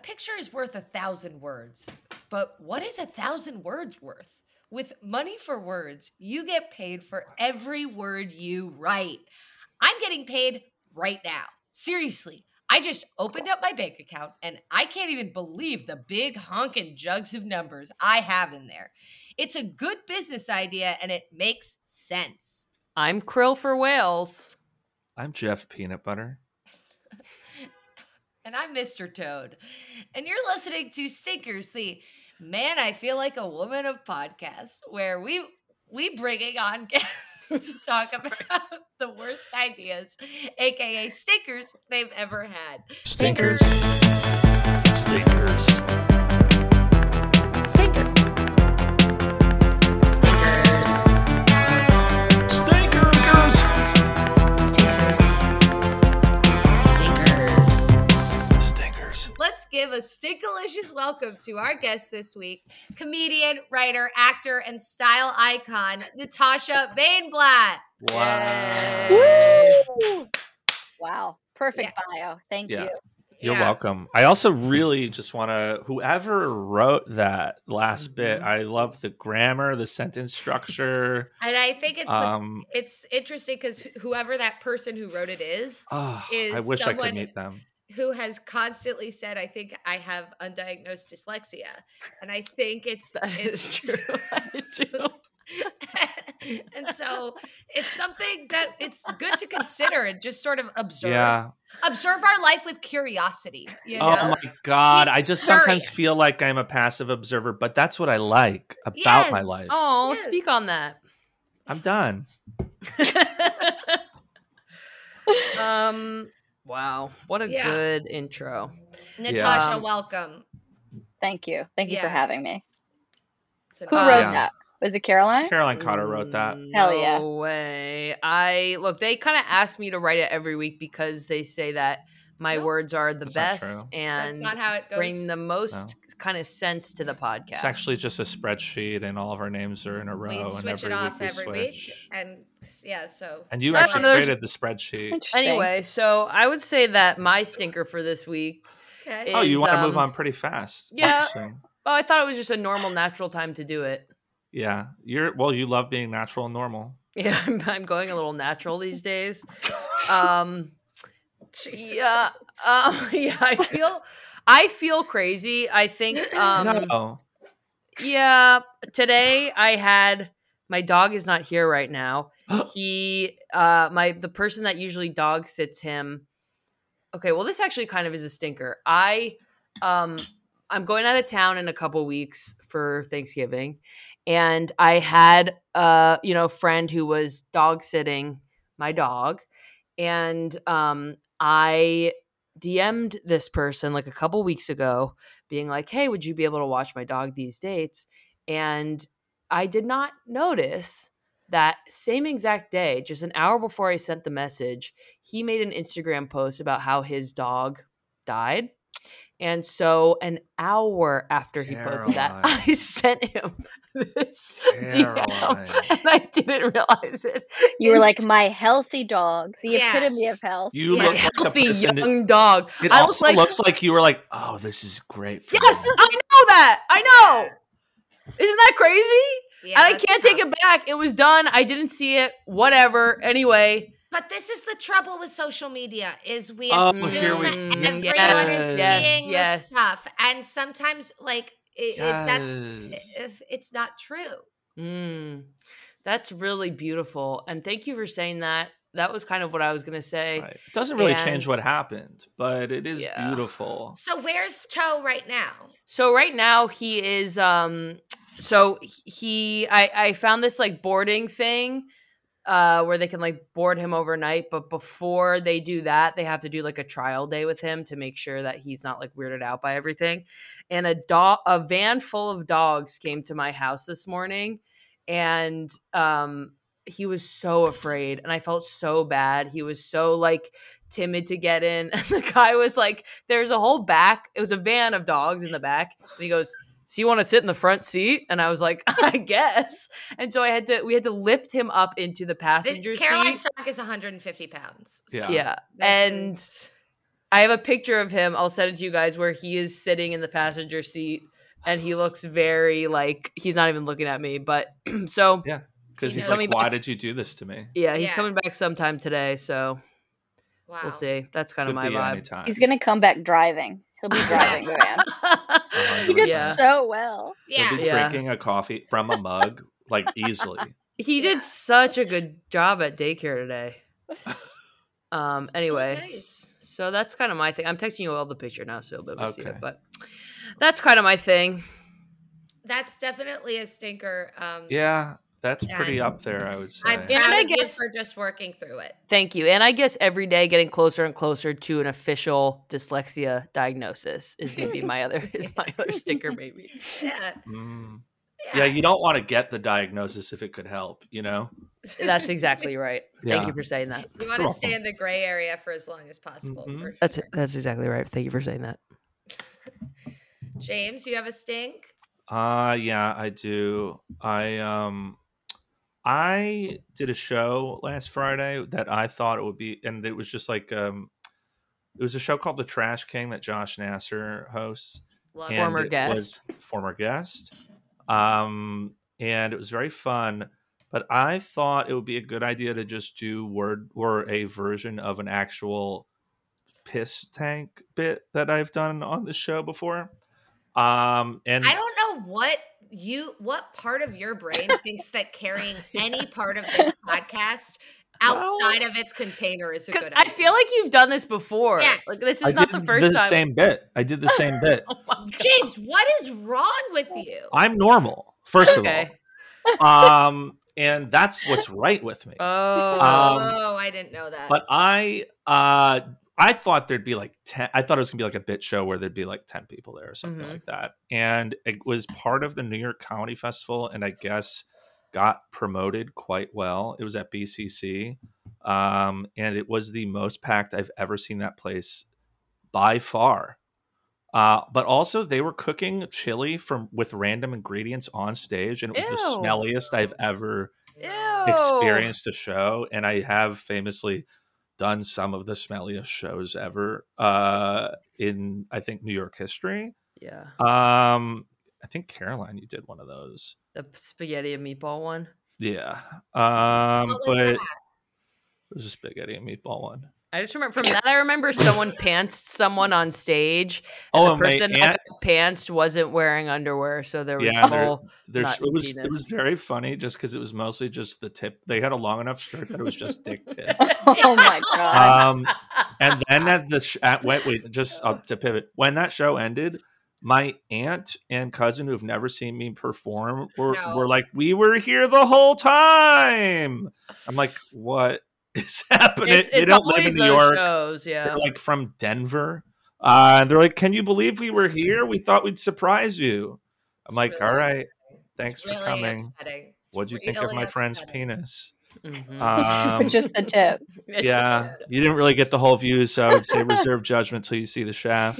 picture is worth 1,000 words. But what is 1,000 words worth? With Money for Words, you get paid for every word you write. I'm getting paid right now. Seriously. I just opened up my bank account and I can't even believe the big honking jugs of numbers I have in there. It's a good business idea and it makes sense. I'm Krill for Whales. I'm Jeff Peanut Butter. And I'm Mr. Toad. And you're listening to Stinkers, the Man, I Feel Like a Woman of podcasts, where we bringing on guests to talk about the worst ideas, aka stinkers, they've ever had. Stinkers. Stinkers. Stinkers. Let's give a stinkalicious welcome to our guest this week, comedian, writer, actor, and style icon, Natasha Bainblatt. Wow. Wow. Perfect bio. Thank you. You're welcome. I also really just want to, whoever wrote that last bit, I love the grammar, the sentence structure. And I think it's interesting because whoever that person who wrote it is I wish I could meet them. Who has constantly said, I think I have undiagnosed dyslexia. And I think it's true. It's true. And so it's something that it's good to consider and just sort of observe. Yeah. Observe our life with curiosity. You know? Oh my God. I just sometimes feel like I'm a passive observer, but that's what I like about my life. Oh, speak on that. I'm done. Wow. What a good intro. Natasha, welcome. Thank you. Thank you for having me. Who wrote that? Was it Caroline? Caroline Cotter wrote that. Hell yeah. No way. They kind of ask me to write it every week because they say that my words are the best and that's not how it goes. Bring the most kind of sense to the podcast. It's actually just a spreadsheet and all of our names are in a row. We switch it off every week. And so. And you actually created the spreadsheet. Anyway, so I would say that my stinker for this week is, you want to move on pretty fast. Yeah. Well, I thought it was just a normal, natural time to do it. Yeah. You love being natural and normal. Yeah, I'm going a little natural these days. I feel crazy. I think no. Yeah, today I had my dog is not here right now. He the person that usually dog sits him. Okay, well this actually kind of is a stinker. I'm going out of town in a couple weeks for Thanksgiving, and I had a friend who was dog sitting my dog, and I DM'd this person like a couple weeks ago being like, hey, would you be able to watch my dog these dates? And I did not notice that same exact day, just an hour before I sent the message, he made an Instagram post about how his dog died. And so an hour after he posted that, I sent him this DM, and I didn't realize it. You were like, my healthy dog, the epitome of health. You look healthy like young dog. It also looks like you were like, oh, this is great for yes, me. I know that. I know. Isn't that crazy? Yeah, and I can't take it back. It was done. I didn't see it. Whatever. Anyway. But this is the trouble with social media is we assume everyone is seeing this stuff. And sometimes it's not true. That's really beautiful. And thank you for saying that. That was kind of what I was going to say. Right. It doesn't really change what happened, but it is beautiful. So where's Toe right now? So right now he is, I found this like boarding thing where they can like board him overnight. But before they do that, they have to do like a trial day with him to make sure that he's not like weirded out by everything. And a van full of dogs came to my house this morning, and he was so afraid, and I felt so bad. He was so like timid to get in. And the guy was like, there's a whole back. It was a van of dogs in the back. And he goes, so you want to sit in the front seat? And I was like, I guess. And so we had to lift him up into the passenger seat. Caroline's dog is 150 pounds. So yeah. And I have a picture of him. I'll send it to you guys where he is sitting in the passenger seat and he looks very like he's not even looking at me. But so Yeah, because he's coming like, why back. did you do this to me? Yeah, he's Yeah. coming back sometime today. So Wow. we'll see. That's kind of Could my be vibe. anytime. He's gonna come back driving. He'll be driving the van. He did Yeah. so well. Yeah. He'll be Yeah. drinking a coffee from a mug, like easily. He Yeah. did such a good job at daycare today. Anyway, nice. so that's kind of my thing. I'm texting you all the picture now, so you'll be able to see Okay. it. But that's kind of my thing. That's definitely a stinker. Yeah, that's pretty And up there, I would say. I'm And proud I of you guess- for just working through it. Thank you. And I guess every day getting closer and closer to an official dyslexia diagnosis is maybe my other stinker, maybe. Yeah. Mm. Yeah, you don't want to get the diagnosis if it could help, you know? That's exactly right. Thank Yeah. you for saying that. You want You're to stay in the gray area for as long as possible. Mhm. For That's sure. that's exactly right. Thank you for saying that. James, you have a stink? Yeah, I do. I did a show last Friday that I thought it would be, and it was just like it was a show called The Trash King that Josh Nasser hosts. Love and it. Former it guest. was former guest. And it was very fun, but I thought it would be a good idea to just do word or a version of an actual piss tank bit that I've done on the show before. And I don't know what part of your brain thinks that carrying any part of this podcast outside of its container is a Because good I idea. feel like you've done this before. Yes. Like this I is not did the first time. same bit. I did the same bit. Oh my God. James, what is wrong with you? I'm normal, first Okay. of all. And that's what's right with me. Oh. Oh, I didn't know that. But I thought there'd be like 10. I thought it was gonna be like a bit show where there'd be like 10 people there or something Mhm. like that. And it was part of the New York Comedy Festival, and I guess got promoted quite well. It was at BCC, and it was the most packed I've ever seen that place by far. But also they were cooking chili with random ingredients on stage, and it was the Ew. smelliest I've ever Ew. experienced a show. And I have famously done some of the smelliest shows ever in, I think, New York history. Yeah. I think Caroline, you did one of those. The spaghetti and meatball one. Yeah. what was But that? it was a spaghetti and meatball one. I just remember from that. I remember someone pantsed someone on stage. Oh, The and my person that aunt, got pantsed wasn't wearing underwear, so there was Yeah, a whole. there's not it was penis. very funny just because it was mostly just the tip. They had a long enough shirt that it was just dick tip. Oh my god. And then at the wait, just to pivot. When that show ended, my aunt and cousin who've never seen me perform No. were like, "We were here the whole time." I'm like, "What is happening?" It's They don't live always in New those York. shows, yeah. They're like from Denver. And they're like, "Can you believe we were here? We thought we'd surprise you." I'm like, It's "All really right, thanks It's for really coming. upsetting. What'd you think of really my friend's upsetting. penis?" Mhm. Just a tip. It's Yeah, you didn't really get the whole view, so I would say reserve judgment till you see the shaft.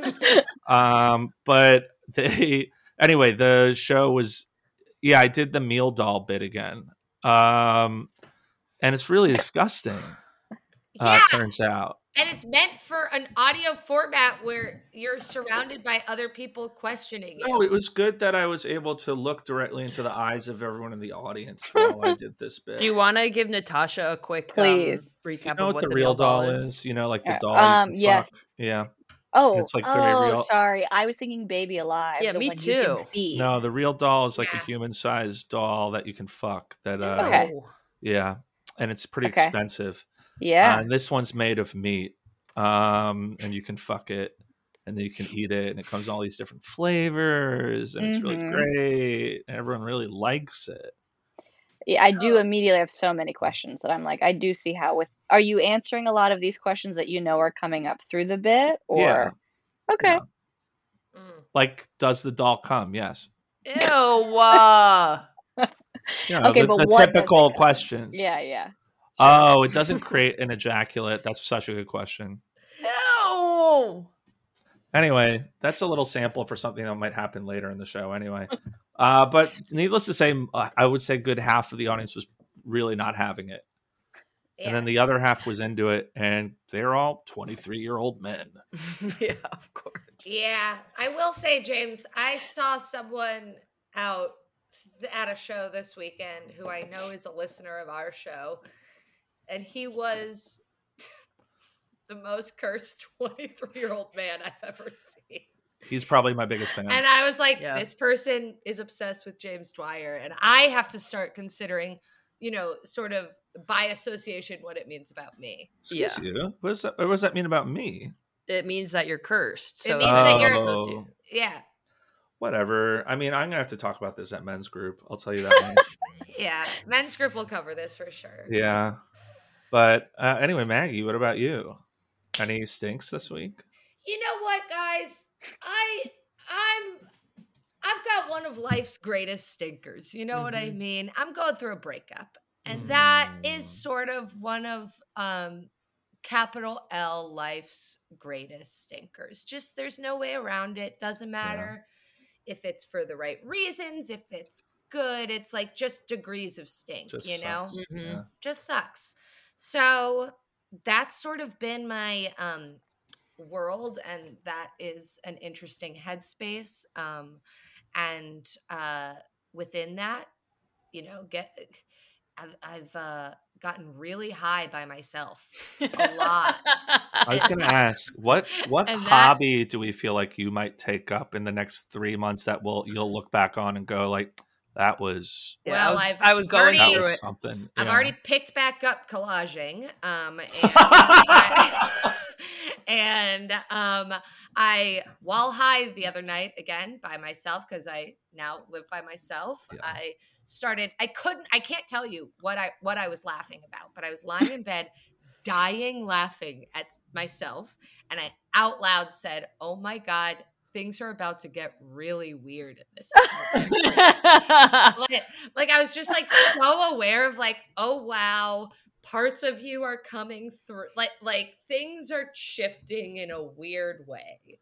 But anyway, the show was, yeah, I did the meal doll bit again. And it's really disgusting. Yeah, It turns out. and it's meant for an audio format where you're surrounded by other people questioning you. No, it was good that I was able to look directly into the eyes of everyone in the audience while I did this bit. Do you want to give Natasha a quick Please. recap You know of what the the real meal doll is? You know, like the Yeah. doll you can Yes. fuck. Yeah. Oh, It's, like, very real. sorry. I was thinking Baby Alive. Yeah, the me one you can too. feed. No, the real doll is like a Yeah. human-sized doll that you can fuck. That Okay. Oh. yeah, and it's pretty Okay. expensive. Yeah. And this one's made of meat, and you can fuck it, and then you can eat it, and it comes in all these different flavors, and it's really Mhm. great, and everyone really likes it. Yeah, I do immediately have so many questions that I'm like, I do see how are you answering a lot of these questions that you know are coming up through the bit? Or Yeah. okay. Yeah. Mm. Like, does the doll come? Yes. Ew. You know, Okay, the, but the what does typical it come? questions. Yeah, yeah. Oh, it doesn't create an ejaculate. That's such a good question. Ew. Anyway, that's a little sample for something that might happen later in the show anyway. But needless to say, I would say good half of the audience was really not having it. And then the other half was into it, and they're all 23-year-old men. Yeah, of course. Yeah, I will say, James, I saw someone out at a show this weekend who I know is a listener of our show, and he was the most cursed 23-year-old man I've ever seen. He's probably my biggest fan. And I was like, Yeah. this person is obsessed with James Dwyer, and I have to start considering, sort of by association what it means about me. Excuse you. What does that mean about me? It means that you're cursed. It So means that you're- associate- Yeah. Whatever. I mean, I'm gonna have to talk about this at men's group. I'll tell you that much. Yeah. Men's group will cover this for sure. Yeah. But anyway, Maggie, what about you? Any stinks this week? You know what, guys? I've got one of life's greatest stinkers. You know what I mean? I'm going through a breakup. And that is sort of one of capital L life's greatest stinkers. Just there's no way around it. Doesn't matter if it's for the right reasons, if it's good. It's like just degrees of stink, Just you know? sucks. Yeah. Just sucks. So that's sort of been my world, and that is an interesting headspace. And within that, I've gotten really high by myself a lot. I was going to ask, what And that- hobby do we feel like you might take up in the next 3 months that you'll look back on and go like, that was Yeah, Well, I was going already- that through was it. something. I've Yeah. already picked back up collaging. And I while high the other night again by myself, because I now live by myself. Yeah. I can't tell you what I was laughing about, but I was lying in bed dying laughing at myself, and I out loud said, "Oh my God, things are about to get really weird at this apartment." like I was just like so aware of like, oh wow, parts of you are coming through, like things are shifting in a weird way.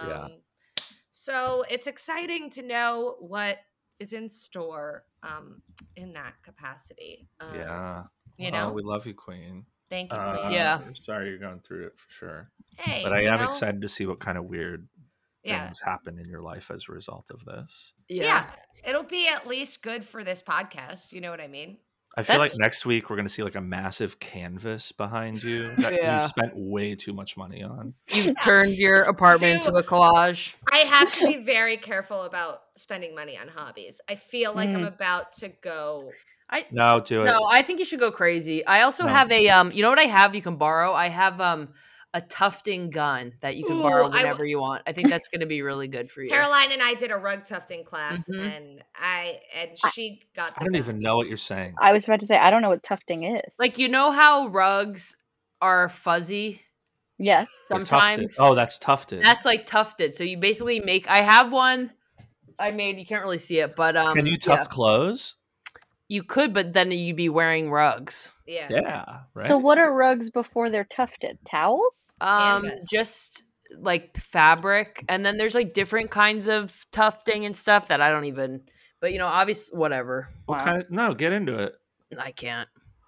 So it's exciting to know what is in store in that capacity. Yeah. You Well, know? we love you, Queen. Thank you, Queen. Yeah. I'm sorry you're going through it for sure. Hey, But I you am know? excited to see what kind of weird Yeah. things happen in your life as a result of this. Yeah. It'll be at least good for this podcast. You know what I mean? I feel like That's- next week we're going to see like a massive canvas behind you that Yeah. you've spent way too much money on. You've turned your apartment into a collage. I have to be very careful about spending money on hobbies. I feel like I'm about to go. No, do it. No, I think you should go crazy. I also No. have a you know what I have you can borrow? I have a tufting gun that you can Ooh, borrow I whenever you want. I think that's going to be really good for you. Caroline and I did a rug tufting class, Mhm. and she got. I don't even know what you're saying. I was about to say, I don't know what tufting is. Like, you know how rugs are fuzzy Yes. They're tufted. sometimes? Oh, that's tufted. That's like tufted. So you basically make, I have one I made, you can't really see it, but Can you tuft clothes? you could, but then you'd be wearing rugs. Yeah. Yeah. Right. So what are rugs before they're tufted? Towels? Canvas. Just like fabric, and then there's like different kinds of tufting and stuff that I don't even, but obviously whatever. What kind of, no, get into it. I can't.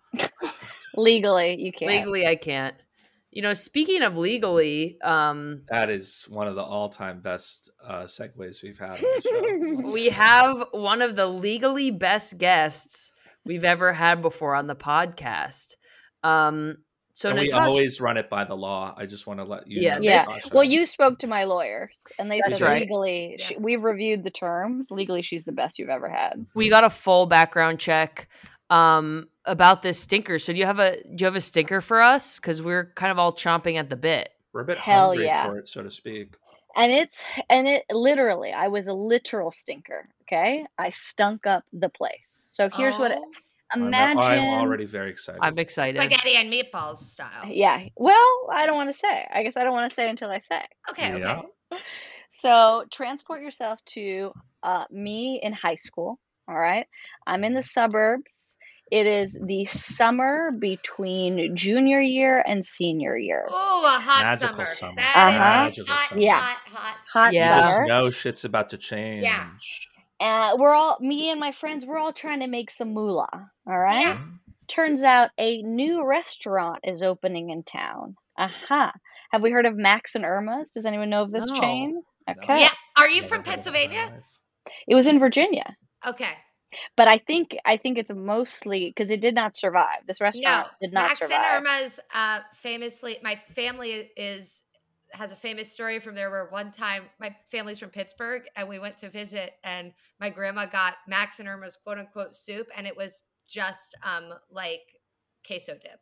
Legally, you can't. Legally, I can't. Speaking of legally, That is one of the all-time best segues we've had on the show. we have one of the legally best guests we've ever had before on the podcast. So And we Natasha, always run it by the law. I just want to let you Yeah, know. Yeah. Natasha. Well, you spoke to my lawyers, and they That's said right. legally, Yes. we've reviewed the terms. Legally, she's the best you've ever had. we got a full background check about this stinker. So do you have a stinker for us? Because we're kind of all chomping at the bit. We're a bit Hell hungry yeah. for it, so to speak. And it literally, I was a literal stinker. Okay, I stunk up the place. So here's what. Oh, Imagine. I'm already very excited. I'm excited. spaghetti and meatballs style. Yeah. Well, I don't want to say. I guess I don't want to say until I say. Okay. Yeah. Okay. So transport yourself to me in high school. All right. I'm in the suburbs. It is the summer between junior year and senior year. Oh, a hot Magical summer. summer. That is Magical hot, summer. Yeah. hot. Hot You Yeah. just summer. know shit's about to change. Yeah. Me and my friends, we're all trying to make some moolah. All right. Yeah. Turns out a new restaurant is opening in town. Aha. Have we heard of Max and Irma's? Does anyone know of this No. chain? No. Okay. Yeah. Are you Never from heard of it in my Pennsylvania? life. It was in Virginia. Okay. But I think it's mostly because it did not survive. This restaurant No. did not Max survive. and Irma's famously, my family has a famous story from there where one time my family's from Pittsburgh and we went to visit and my grandma got Max and Irma's quote unquote soup and it was just like queso dip.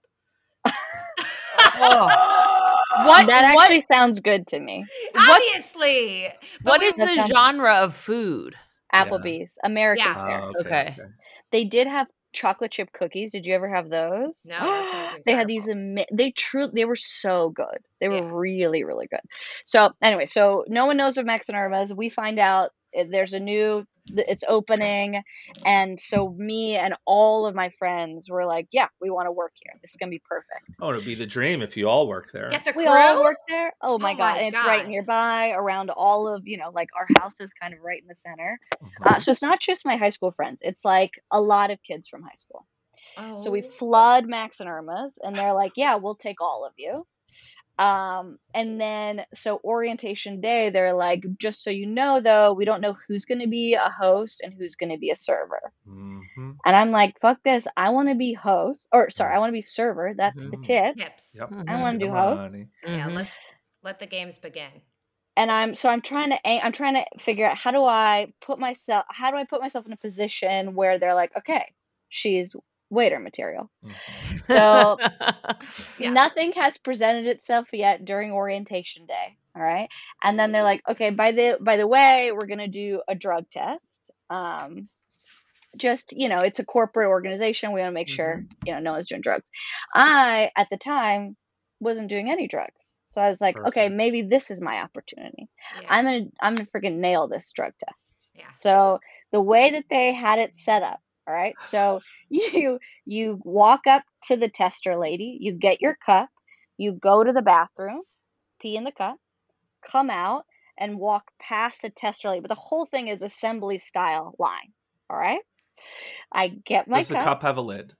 What? That actually sounds good to me. Obviously. But What we- is the genre of food? Applebee's, American Yeah. fare. Oh, Okay. They did have chocolate chip cookies. Did you ever have those? No, that sounds incredible. They had these. They were so good. They were Yeah. really, really good. So anyway, so no one knows of Max and Irma's. We find out there's it's opening, and so me and all of my friends were like, "Yeah, we want to work here. This is gonna be perfect." Oh, it'd be the dream if you all work there. Get the We crew. all work there. Oh my Oh god! my And it's right God. nearby, around all of like our house is kind of right in the center. Mhm. So it's not just my high school friends. It's like a lot of kids from high school. Oh. So we flood Max and Irma's, and they're like, "Yeah, we'll take all of you." And then so orientation day, they're like, "Just so you know, though, we don't know who's going to be a host and who's going to be a server." Mhm. And I'm like, "Fuck this! I want to be host, or sorry, I want to be server. That's the Mhm. tips. Tips. Yep. I want to do Get the host." money. Yeah, Mhm. let the games begin. And I'm trying to figure out how do I put myself in a position where they're like, "Okay, she's waiter material." Mhm. So Yeah. nothing has presented itself yet during orientation day. All right. And then they're like, "Okay, by the way, we're gonna do a drug test. Just, it's a corporate organization. We want to make sure, no one's doing drugs." I, at the time, wasn't doing any drugs. So I was like, okay, Perfect. maybe this is my opportunity. Yeah. I'm gonna freaking nail this drug test. Yeah. So the way that they had it set up, all right. So you walk up to the tester lady, you get your cup, you go to the bathroom, pee in the cup, come out, and walk past the tester lady. But the whole thing is assembly style line. All right. I get my Does the cup. cup have a lid?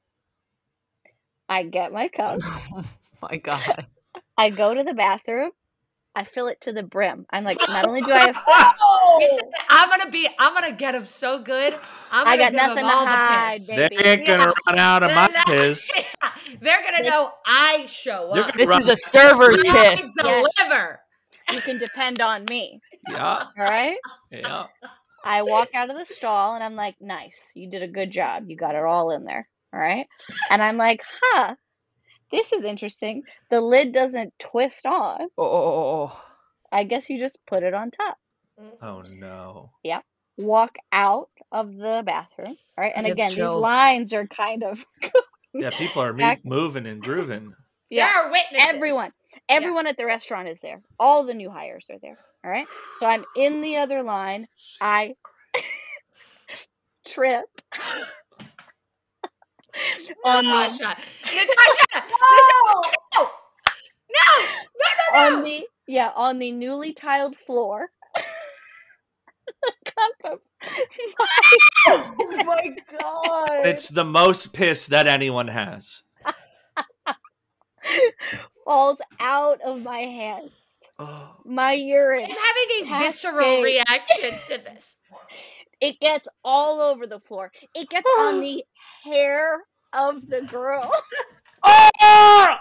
I get my cup. Oh my god. I go to the bathroom. I fill it to the brim. I'm like, not only do I have You said, I'm gonna get him so good. I'm I gonna got give him nothing to all the hide, piss. They baby. ain't gonna run out of my Yeah. piss. They're gonna know I show You're up. gonna This is a server's I piss. deliver. you can depend on me. Yeah, All right. yeah. I walk out of the stall and I'm like, "Nice, you did a good job. You got it all in there." All right. And I'm like, this is interesting. The lid doesn't twist on. Oh. I guess you just put it on top. Oh no. Walk out of the bathroom. All right. And I have again, these chills. lines are kind of Yeah, people are Back- moving and grooving. yeah. There are witnesses. Everyone at the restaurant is there. All the new hires are there. All right. So I'm in the other line. I trip on the Natasha. No. on the newly tiled floor. Cup of Oh my god. It's the most piss that anyone has. falls out of my hands. Oh. My urine. I'm having a Cascade. visceral reaction to this. It gets all over the floor. It gets on the hair of the girl Oh!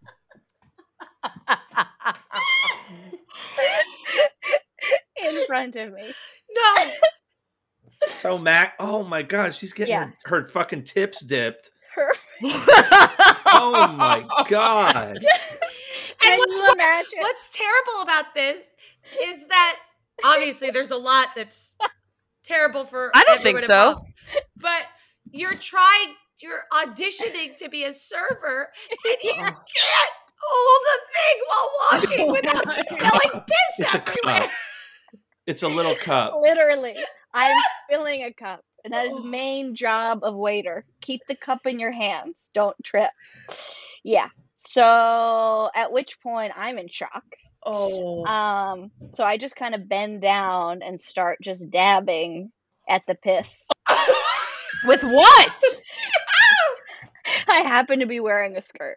in front of me. No. So Mac, oh my god, she's getting Yeah. her fucking tips dipped. Her. Oh my god. Can what's you imagine? What's terrible about this is that obviously there's a lot that's terrible for I don't think everyone so. involved. But you're auditioning to be a server and you can't hold a thing while walking without spilling piss It's a everywhere. cup. It's a little cup. Literally, I'm filling a cup, and that is main job of waiter. Keep the cup in your hands. Don't trip. Yeah. So at which point I'm in shock. Oh. So I just kind of bend down and start just dabbing at the piss. With what? I happened to be wearing a skirt.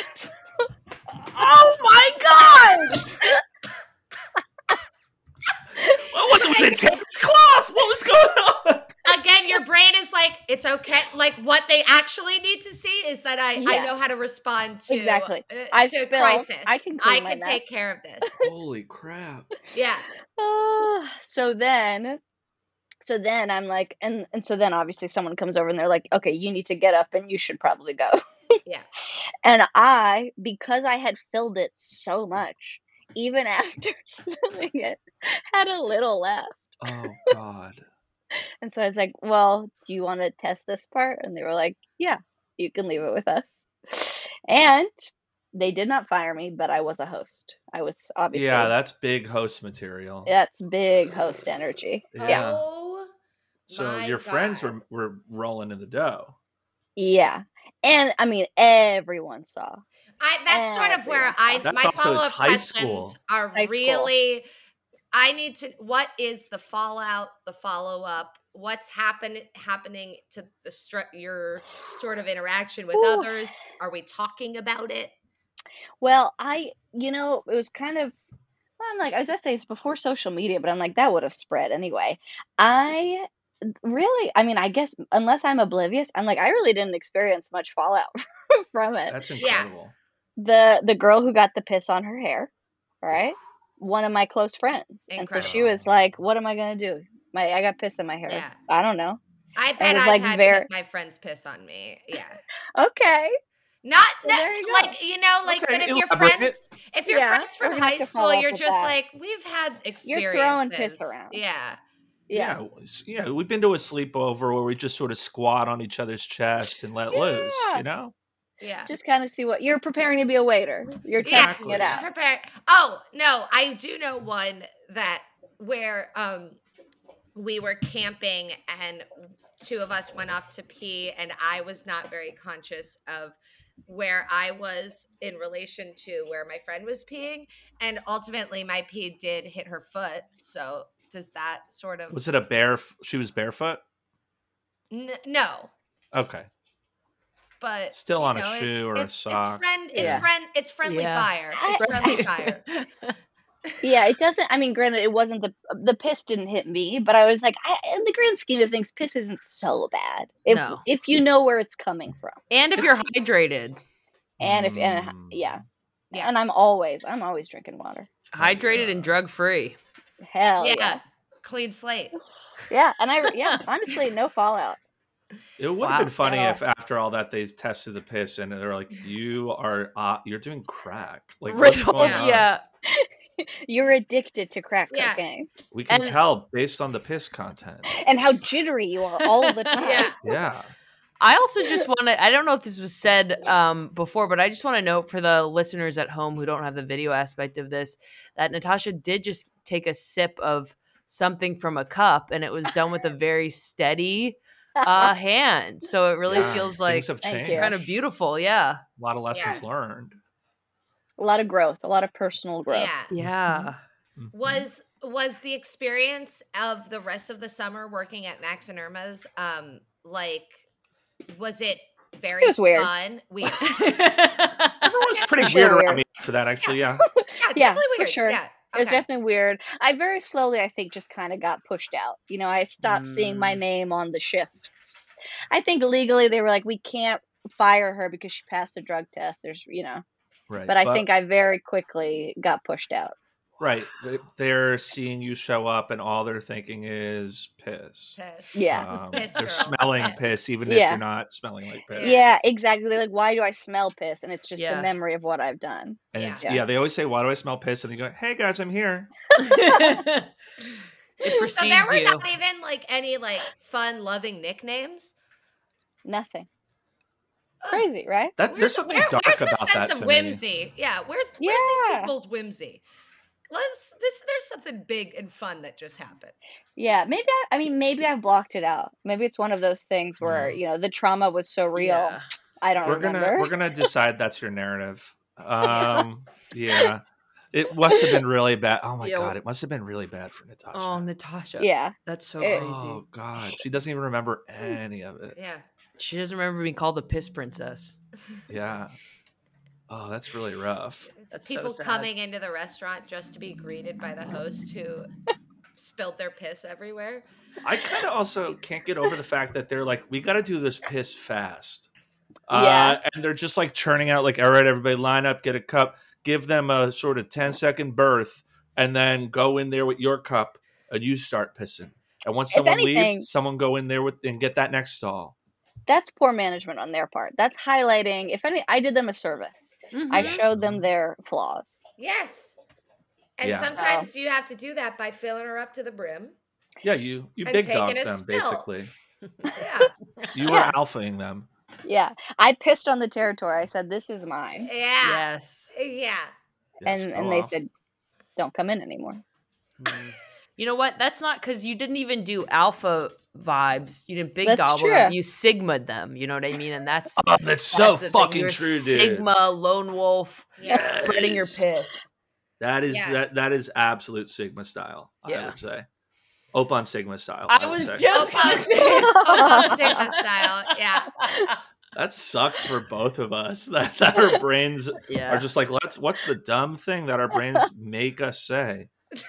Oh my god! What was it? Tablecloth? What was going on? Again, your brain is like, it's okay. Like, what they actually need to see is that I Yeah. know how to respond to Exactly. to I spill. crisis. I can clean my take mess. care of this. Holy crap. Yeah. So then I'm like, and so then obviously someone comes over and they're like, okay, you need to get up and you should probably go. Yeah. And because I had filled it so much, even after spilling it, had a little left. Oh, God. And so I was like, well, do you want to test this part? And they were like, yeah, you can leave it with us. And they did not fire me, but I was a host. I was obviously. Yeah, that's big host material. That's big host energy. Yeah. Oh, So my your friends God. were rolling in the dough. Yeah. And I mean, everyone saw. That's sort of where That's my also, it's follow-up high questions school. are High school. really. I need to. What is the fallout? The follow-up? What's happening to your sort of interaction with Whew. others? Are we talking about it? Well, it was kind of, I'm like, I was going to say it's before social media, but I'm like, that would have spread anyway. I mean, I guess unless I'm oblivious, I'm like, I really didn't experience much fallout from it. That's incredible. The girl who got the piss on her hair, right? One of my close friends. And so she was like, what am I going to do? I got piss in my hair. Yeah. I don't know. I bet was I've like had my friends piss on me. Yeah. Okay. Not Well, there you go. like like, Okay, but if your elaborate. friends, Yeah, friends we're from gonna have high to school, follow up you're with just that. like, we've had experiences. You're throwing piss around. Yeah. Yeah. We've been to a sleepover where we just sort of squat on each other's chest and let loose, Yeah. you know? Yeah. Just kind of see what you're preparing to be a waiter. You're testing it out. Prepare. Oh, no, I do know one where we were camping and two of us went off to pee and I was not very conscious of where I was in relation to where my friend was peeing, and ultimately my pee did hit her foot. So does that sort of Was it she was barefoot? no. Okay. But Still on a shoe or a sock. It's friendly Yeah. fire. It's friendly fire. Yeah, it doesn't. I mean, granted, it wasn't the piss didn't hit me, but I was like, in the grand scheme of things, piss isn't so bad if you know where it's coming from, And if you're hydrated. and yeah, and I'm always drinking water. Hydrated and drug free. Hell yeah, clean slate. yeah, and honestly, no fallout. It would have been funny if after all that they tested the piss and they're like, you're doing crack. Like, what's going on? Yeah. You're addicted to crack cocaine. We can tell based on the piss content. And how jittery you are all the time. Yeah. I also just want to, I don't know if this was said before, but I just want to note for the listeners at home who don't have the video aspect of this, that Natasha did just take a sip of something from a cup and it was done with a very steady hand. So it really feels like kind of beautiful. Yeah. A lot of lessons learned. A lot of growth, a lot of personal growth. Yeah. Was the experience of the rest of the summer working at Max and Irma's was it very fun? Weird. Everyone was pretty weird around me for that, actually. Yeah. Definitely weird. For sure. Yeah. It was definitely weird. I very slowly, I think, just kind of got pushed out. I stopped seeing my name on the shifts. I think legally they were like, we can't fire her because she passed a drug test. There's, Right. But I think I very quickly got pushed out. Right. They're seeing you show up and all they're thinking is piss. Yeah. They're smelling piss even if you're not smelling like piss. Yeah, exactly. They're like, why do I smell piss? And it's just the memory of what I've done. And they always say, why do I smell piss? And they go, hey guys, I'm here. It precedes so there were you. not even any fun loving nicknames? Nothing. Crazy, right? There's something dark about that. Where's the sense of whimsy? Me. Yeah, where's these people's whimsy? There's something big and fun that just happened. Yeah, maybe I blocked it out. Maybe it's one of those things where the trauma was so real. Yeah. I don't remember. We're gonna decide that's your narrative. Yeah. It must have been really bad. Oh my God, it must have been really bad for Natasha. Oh, Natasha. Yeah. That's so crazy. Oh God, she doesn't even remember any of it. Yeah. She doesn't remember being called the piss princess. Yeah. Oh, that's really rough. That's so People sad. coming into the restaurant just to be greeted by the host who spilled their piss everywhere. I kind of also can't get over the fact that they're like, we got to do this piss fast. Yeah. And they're just like churning out like, all right, everybody line up, get a cup, give them a sort of 10-second berth, and then go in there with your cup and you start pissing. And once If someone anything- leaves, someone go in there and get that next stall. That's poor management on their part. That's highlighting. If any, I did them a service. I Mhm. showed them their flaws. Yes. And Yeah. sometimes you have to do that by filling her up to the brim. Yeah, you And big taking dog a them, spill. basically. Yeah. You were alphaing them. Yeah, I pissed on the territory. I said, "This is mine," Yeah. Yes. Yeah. Yes, and go they off. said, "Don't come in anymore." Mm. You know what? That's not because you didn't even do alpha vibes. You didn't big That's dog them. true. You sigma'd them. You know what I mean? And that's Oh, that's so the thing. fucking You're true, dude. Sigma, lone wolf, Yeah. spreading your Yes. piss. That is Yeah. that is absolute Sigma style, I Yeah. would say. Opan Sigma style. I would was say. just Opa- gonna say Opa Sigma style. Yeah. That sucks for both of us. That our brains Yeah. are just like, what's the dumb thing that our brains make us say?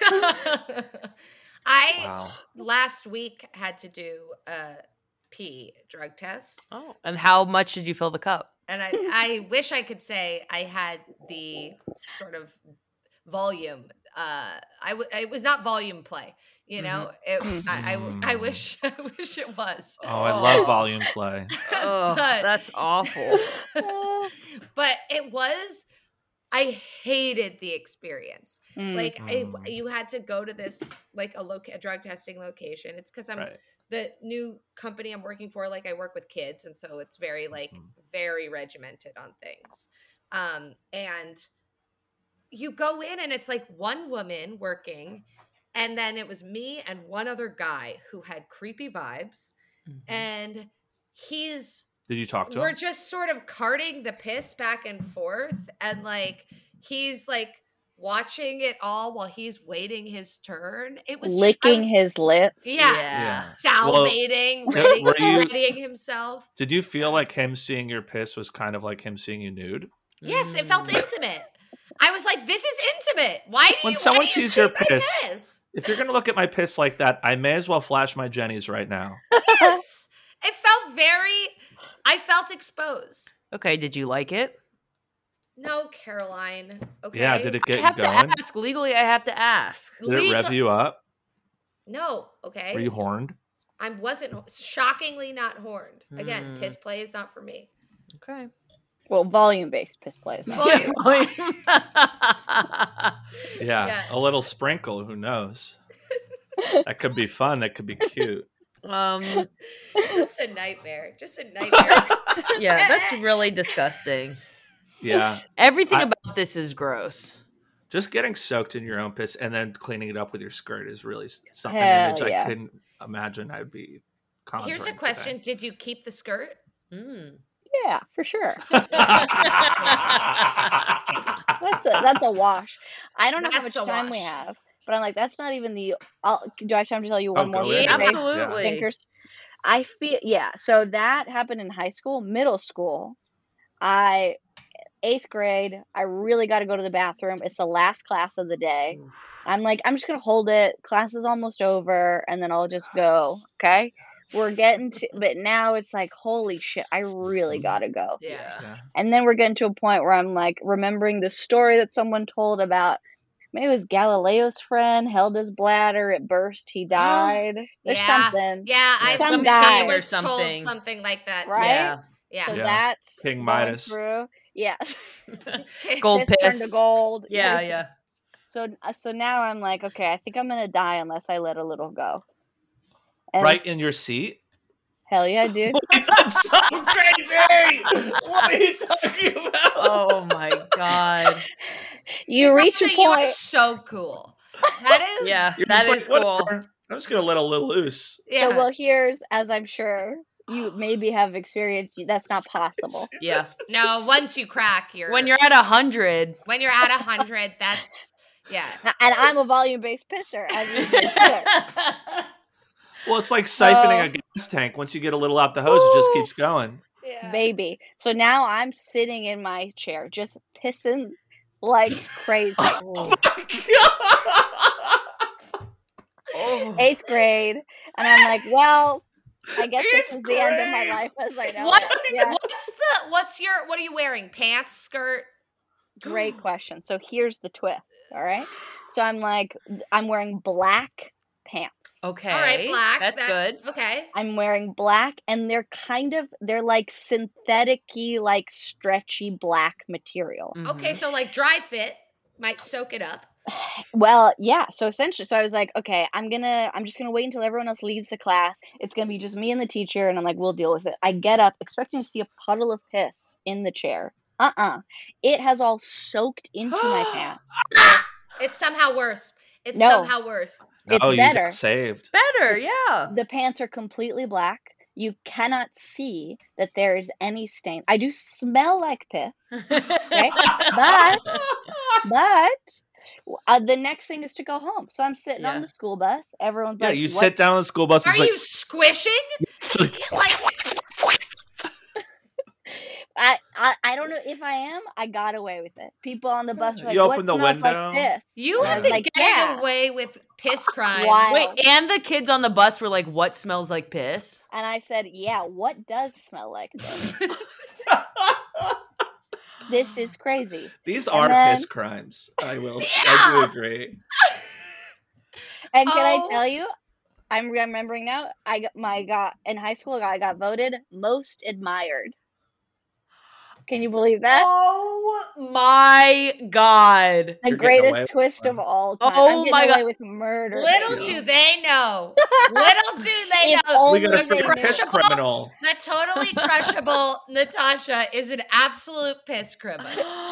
I Wow. last week had to do a pee drug test. Oh, and how much did you fill the cup? And I wish I could say I had the sort of volume. It was not volume play, you know. I wish it was. Oh, I love volume play. Oh, But- that's awful. But it was. I hated the experience. Mm. Like Mm. you had to go to this like a drug testing location. It's because I'm Right. the new company I'm working for. Like I work with kids, and so it's very like very regimented on things. And you go in, and it's like one woman working, and then it was me and one other guy who had creepy vibes, and Did you talk to we're him? just sort of carting the piss back and forth, and like he's like watching it all while he's waiting his turn. It was Licking his lips. yeah, Yeah. salivating, Well, were you- readying himself. Did you feel like him seeing your piss was kind of like him seeing you nude? Yes, it felt intimate. I was like, "This is intimate. Why do When you? someone why do you sees your see my piss- If you're gonna look at my piss like that, I may as well flash my Jennies right now. Yes, it felt very. I felt exposed. Okay, did you like it? No, Caroline. Okay. Yeah, did it I get you have going? to ask. Legally, I have to ask. Did it rev you up? No. Okay. Were you horned? I wasn't shockingly not horned. Again, Mm. piss play is not for me. Okay. Well, volume-based piss plays. Volume. Yeah, Yeah. a little sprinkle. Who knows? That could be fun. That could be cute. Just a nightmare. Just a nightmare. Yeah, that's really disgusting. Yeah, Everything I- about this is gross. just getting soaked in your own piss and then cleaning it up with your skirt is really something Hell image yeah. I couldn't imagine I'd be. Here's a conjuring question: did you keep the skirt? Mm. Yeah, for sure. today. That's a wash. I don't know how much That's a time we wash. have, but I'm like, that's not even the. do I have time to tell you Oh, one more? go thing? ahead. Okay? Absolutely. Thinkers. I feel So that happened in high school, middle school. 8th grade. I really got to go to the bathroom. It's the last class of the day. I'm like, I'm just gonna hold it. Class is almost over, and then I'll just go. Okay. We're getting to, but now it's like, holy shit, I really gotta go. Yeah. Yeah. And then we're getting to a point where I'm like remembering the story that someone told about maybe it was Galileo's friend held his bladder, it burst, he died. There's Yeah. something. Yeah, I Some some guy guy or was told something. something like that. Right? Yeah. Yeah. So Yeah. that's King going Midas. through. Yeah. Gold Piss turned to piss. gold. Yeah, yeah. So now I'm like, okay, I think I'm gonna die unless I let a little go. And Right in your seat. hell yeah, dude. That's so crazy. What are you talking about? Oh my god. You reach a Actually, you are point. so cool. That is. Yeah, You're that just is like, cool. whatever. I'm just gonna let a little loose. Yeah. So well, here's as I'm sure you maybe have experienced. That's not possible. Yeah. No, once you crack, you're When you're at 100. when you're at 100. That's yeah. And I'm a volume-based pisser, as you can hear. Well, it's like siphoning a gas tank. Once you get a little out the hose, it just keeps going. Yeah. Baby. So now I'm sitting in my chair, just pissing like crazy. Oh my god! Oh. 8th grade, and I'm like, well, I guess this is the end of my grade. life as I know What's it. Yeah. what are you wearing? Pants, skirt? Great question. So here's the twist. All right. So I'm wearing black pants. Okay. All right, black. That's good. Okay. I'm wearing black, and they're like synthetic-y, like stretchy black material. Okay, Mhm. so like dry fit might soak it up. Well, yeah. So essentially, I was like, okay, I'm just gonna wait until everyone else leaves the class. It's gonna be just me and the teacher, and I'm like, we'll deal with it. I get up, expecting to see a puddle of piss in the chair. It has all soaked into my pants. It's somehow worse. It's No. somehow worse. It's Oh, you better. got saved. Better, yeah. The pants are completely black. You cannot see that there is any stain. I do smell like piss, okay? But the next thing is to go home. So I'm sitting on Yeah. the school bus. Everyone's Yeah, like, you "What's sit down on the school bus. Are It's like, you squishing? Like, I don't know if I am. I got away with it. People on the bus were like, You "What open the smells window? like piss?" you And I have was been like, getting "Yeah." away with piss crimes. Wild. Wait, and the kids on the bus were like, "What smells like piss?" And I said, "Yeah, what does smell like this? This is crazy." These And are then- piss crimes. I do agree. And can I Oh. tell you, I'm remembering now. In high school, I got voted most admired. Can you believe that? Oh my god. The You're getting away greatest with twist of one. all time. Oh I'm getting my away God. with murder. Little baby. do they know. Little do they If know. We got a Only they freaking knew. piss criminal. The totally crushable Natasha is an absolute piss criminal.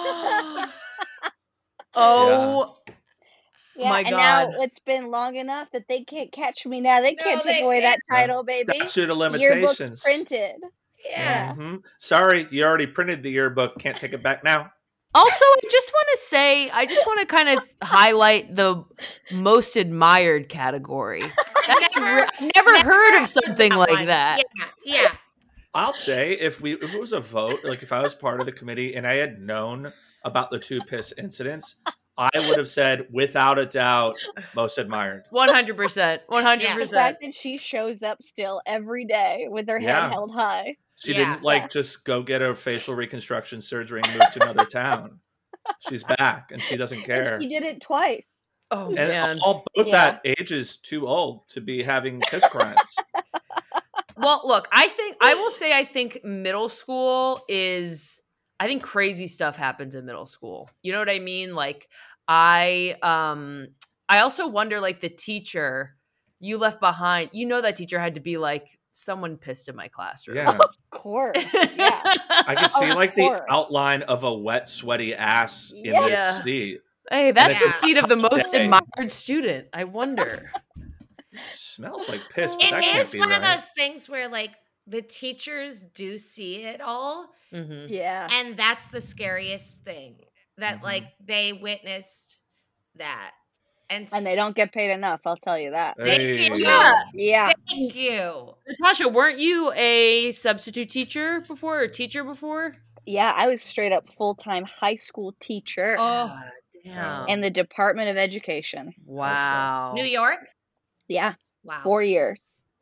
Oh, Yeah, my and God. now it's been long enough that they can't catch me now. They No, can't take they away that can't. title, baby. Statute of Yearbook's limitations. printed. Yeah. Mhm. Sorry, you already printed the yearbook. Can't take it back now. also, I just want to kind of highlight the most admired category. That's I've never heard of something like that. Yeah. I'll say if it was a vote, like if I was part of the committee and I had known about the 2 piss incidents, I would have said without a doubt most admired. 100%. 100%. The fact that she shows up still every day with her Yeah. head held high. She Yeah. didn't just go get a facial reconstruction surgery and move to another town. She's back and she doesn't care. And she did it twice. Oh, And man. both Yeah. that age is too old to be having piss crimes. Well, look, I think middle school I think crazy stuff happens in middle school. You know what I mean? Like I also wonder, like, the teacher you left behind, that teacher had to be like, someone pissed in my classroom. Yeah. Of course. Yeah. I could see Of the course. outline of a wet, sweaty ass in Yeah. this seat. Hey, that's the Yeah. seat of the most Dang. admired student. I wonder. Smells like piss, but It that can't is be one right. of those things where like the teachers do see it all. Mhm. Yeah. And that's the scariest thing. That Mhm. like they witnessed that. And And they don't get paid enough, I'll tell you that. Thank Hey. you. Yeah. Yeah. Thank you. Natasha, weren't you a substitute teacher before or teacher before? Yeah, I was straight up full-time high school teacher Oh, God damn. in the Department of Education. Wow. New York? Yeah, Wow. 4 years.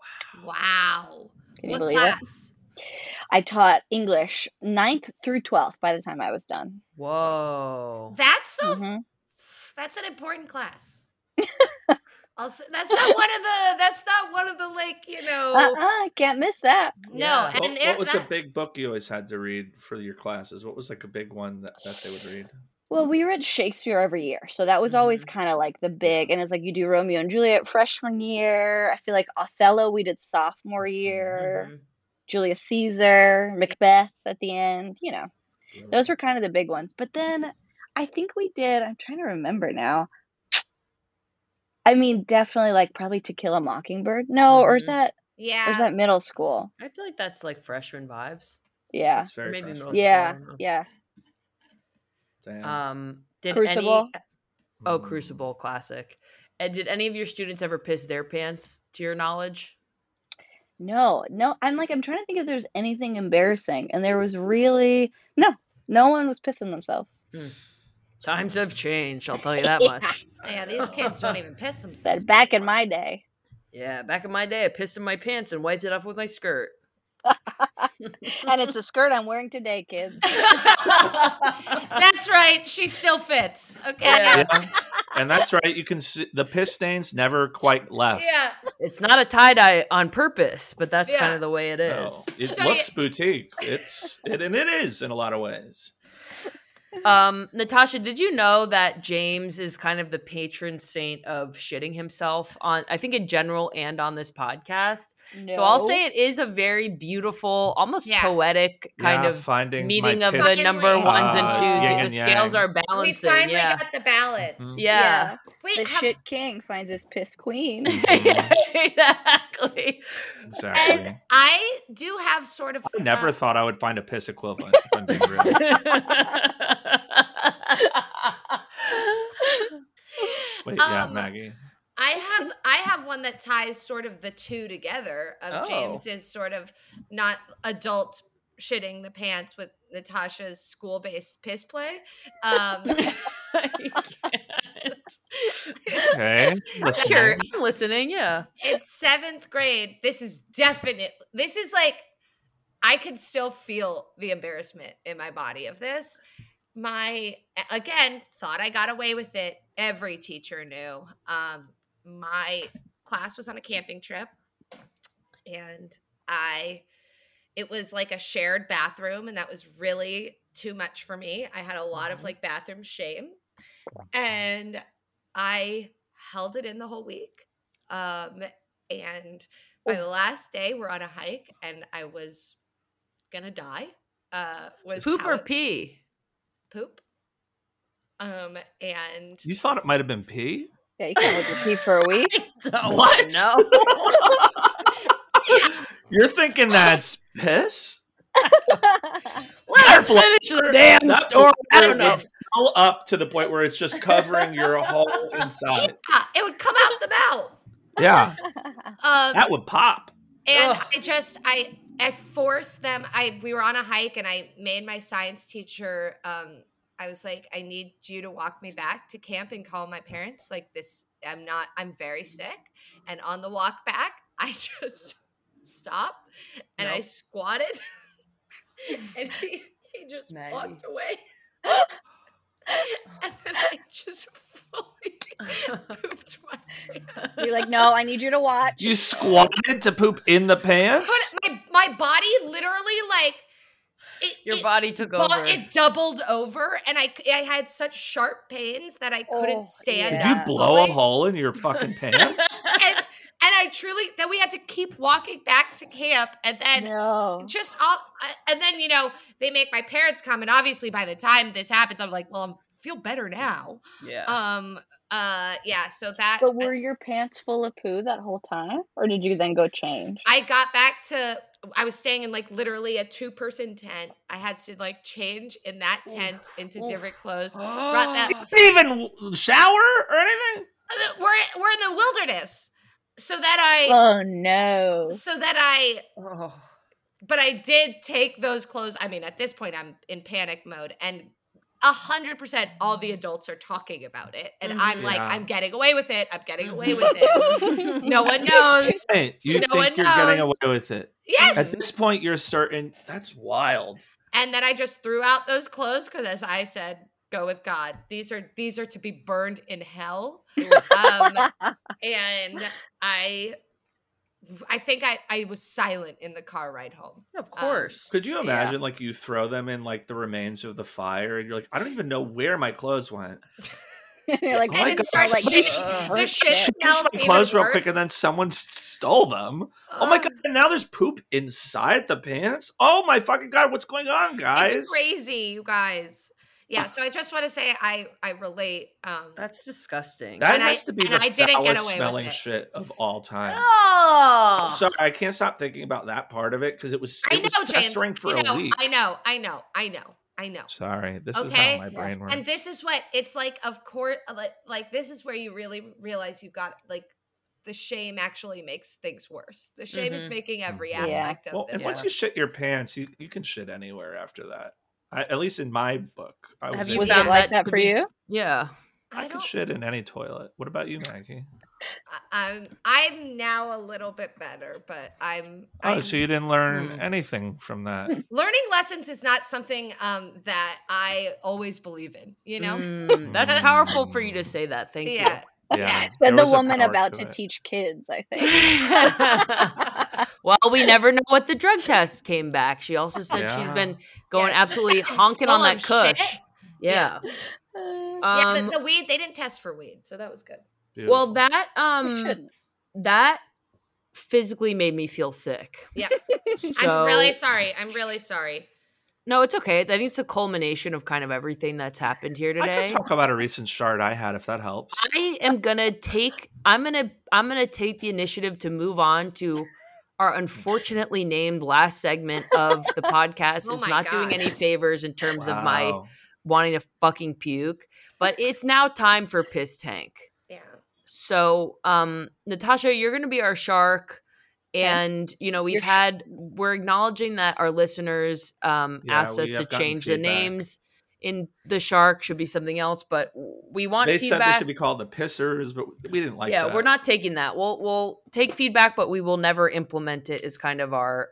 Wow. Can you What believe class? it? I taught English 9th through 12th by the time I was done. Whoa. That's so Mhm. that's an important class. Also, that's not one of the like, Can't miss that. no. Yeah. And What was that, a big book you always had to read for your classes? What was like a big one that they would read? Well, we read Shakespeare every year, so that was always kind of like the big, and it's like you do Romeo and Juliet freshman year. I feel like Othello we did sophomore year. Mhm. Julius Caesar, Macbeth at the end. Those were kind of the big ones. But then I think we did, I'm trying to remember now. I mean, definitely like probably To Kill a Mockingbird. No, or is Mhm. that yeah. middle school? I feel like that's like freshman vibes. Yeah. It's very Maybe fresh. middle Yeah. school. Yeah. Damn. Did Crucible. Crucible, classic. And did any of your students ever piss their pants, to your knowledge? No. I'm trying to think if there's anything embarrassing, and there was really no one was pissing themselves. Times have changed, I'll tell you that Yeah. much. Yeah, these kids don't even piss themselves. Said back in my day. Yeah, back in my day, I pissed in my pants and wiped it off with my skirt. And it's a skirt I'm wearing today, kids. That's right. She still fits. Okay. Yeah. Yeah. And that's right. You can see the piss stains never quite left. Yeah. It's not a tie-dye on purpose, but that's Yeah. kind of the way it No, is. it So looks boutique. And it is in a lot of ways. Natasha, did you know that James is kind of the patron saint of shitting himself on, I think in general and on this podcast? No. So I'll say it is a very beautiful, almost Yeah. poetic kind Yeah, of finding meeting my of piss, the number ones and twos. yin The and scales yang. are We balancing. finally Yeah. got the ballots. Mhm. Yeah. Wait, The shit king finds his piss queen. Exactly. Exactly. And I do have sort of. I never thought I would find a piss equivalent, if I'm being real. Wait, yeah, Maggie. I have one that ties sort of the two together of Oh. James's sort of not adult shitting the pants with Natasha's school-based piss play. Okay. Sure, I'm listening. Yeah. It's 7th grade. This is like I can still feel the embarrassment in my body of this. Again, thought I got away with it. Every teacher knew. My class was on a camping trip, and it was like a shared bathroom, and that was really too much for me. I had a lot of like bathroom shame, and I held it in the whole week. And by the last day, we're on a hike, and I was gonna die. Was Poop how or it- pee? poop. And You thought it might have been pee? Yeah, you can't hold your pee for a week. What? No. You're thinking that's piss? Let her finish the damn That story. I It don't know. fell up to the point where it's just covering your whole inside. it would come out the mouth. Yeah, Um, that would pop. and Ugh. I forced them. We were on a hike, and I made my science teacher. I was like, I need you to walk me back to camp and call my parents. Like this, I'm very sick. And on the walk back, I just stopped and I Nope. squatted, and he just Maggie. walked away. And then I just fully pooped my pants. You're like, no, I need you to watch. You squatted to poop in the pants? My body literally like Your it, body took Well, over. it doubled over, and I had such sharp pains that I couldn't Oh, stand. Did yeah. you up blow a fully. hole in your fucking pants? And I truly, then we had to keep walking back to camp, and then No. and then they make my parents come, and obviously by the time this happens, I'm like, well, I feel better now. Yeah. Yeah. So that. But were your pants full of poo that whole time? Or did you then go change? I got back to. I was staying in like literally a 2-person tent. I had to like change in that tent into different clothes. Brought that. You didn't even shower or anything? We're in the wilderness, so that I Oh, no. Oh. but I did take those clothes. I mean, at this point, I'm in panic mode, and 100% all the adults are talking about it, and I'm like, Yeah. I'm getting away with it. I'm getting away with it. No one knows. Just saying, you No think one you're getting knows. away with it. Yes. At this point, you're certain. That's wild. And then I just threw out those clothes because, as I said, go with God. These are to be burned in hell. And I think I was silent in the car ride home. Of course. Could you imagine, like, you throw them in, like, the remains of the fire, and you're like, I don't even know where my clothes went. You're like, Oh my And it God. starts like, shitting. Ugh. The burnt shit shit. Change smells my even clothes real worse. quick, and then someone stole them. Oh my God! And now there's poop inside the pants. Oh my fucking God! What's going on, guys? It's crazy, you guys. Yeah, so I just want to say I relate. That's disgusting. That And has to be the I didn't get away foulest with smelling it. shit of all time. Oh. I'm sorry, I can't stop thinking about that part of it because it was I know, James. festering for a week. I know. Sorry, this is Okay? how my brain works. And this is what it's like. Of course, like this is where you really realize you got like the shame actually makes things worse. The shame is making every Mhm. Yeah. aspect of Well, this. and once Yeah. you shit your pants, you can shit anywhere after that. At least in my book, I was Have you Was found it like that that to for be? you? Yeah. I could don't. shit in any toilet. What about you, Maggie? I'm now a little bit better, but I'm So you didn't learn Hmm. anything from that. learning lessons is not something that I always believe in. You know. That's powerful for you to say that. Thank Yeah. Yeah. Said there the was a woman power about to to it. teach kids, I think. you. Well, we never know what the drug tests came back. She also said she's Yeah. been going Yeah, absolutely just honking full on that of cush. shit. Yeah. Yeah, the weed, they didn't test for weed, so that was good. Well, Beautiful. that It shouldn't. that physically made me feel sick. Yeah. So I'm really sorry. no, it's okay. I think it's a culmination of kind of everything that's happened here I today. could talk about a recent shard I had if that helps. I'm gonna take the initiative to move on to our unfortunately named last segment of the podcast. Oh It's my not doing God. any favors in terms of my Wow. wanting to fucking puke, but it's now time for Piss Tank. Yeah. So, Natasha, you're gonna be our shark. And we're acknowledging that our listeners asked we us to have gotten change the feedback. names in the shark should be something else, but we want They feedback. said they should be called the pissers, but we didn't like that. We're not taking that. We'll take feedback, but we will never implement it is kind of our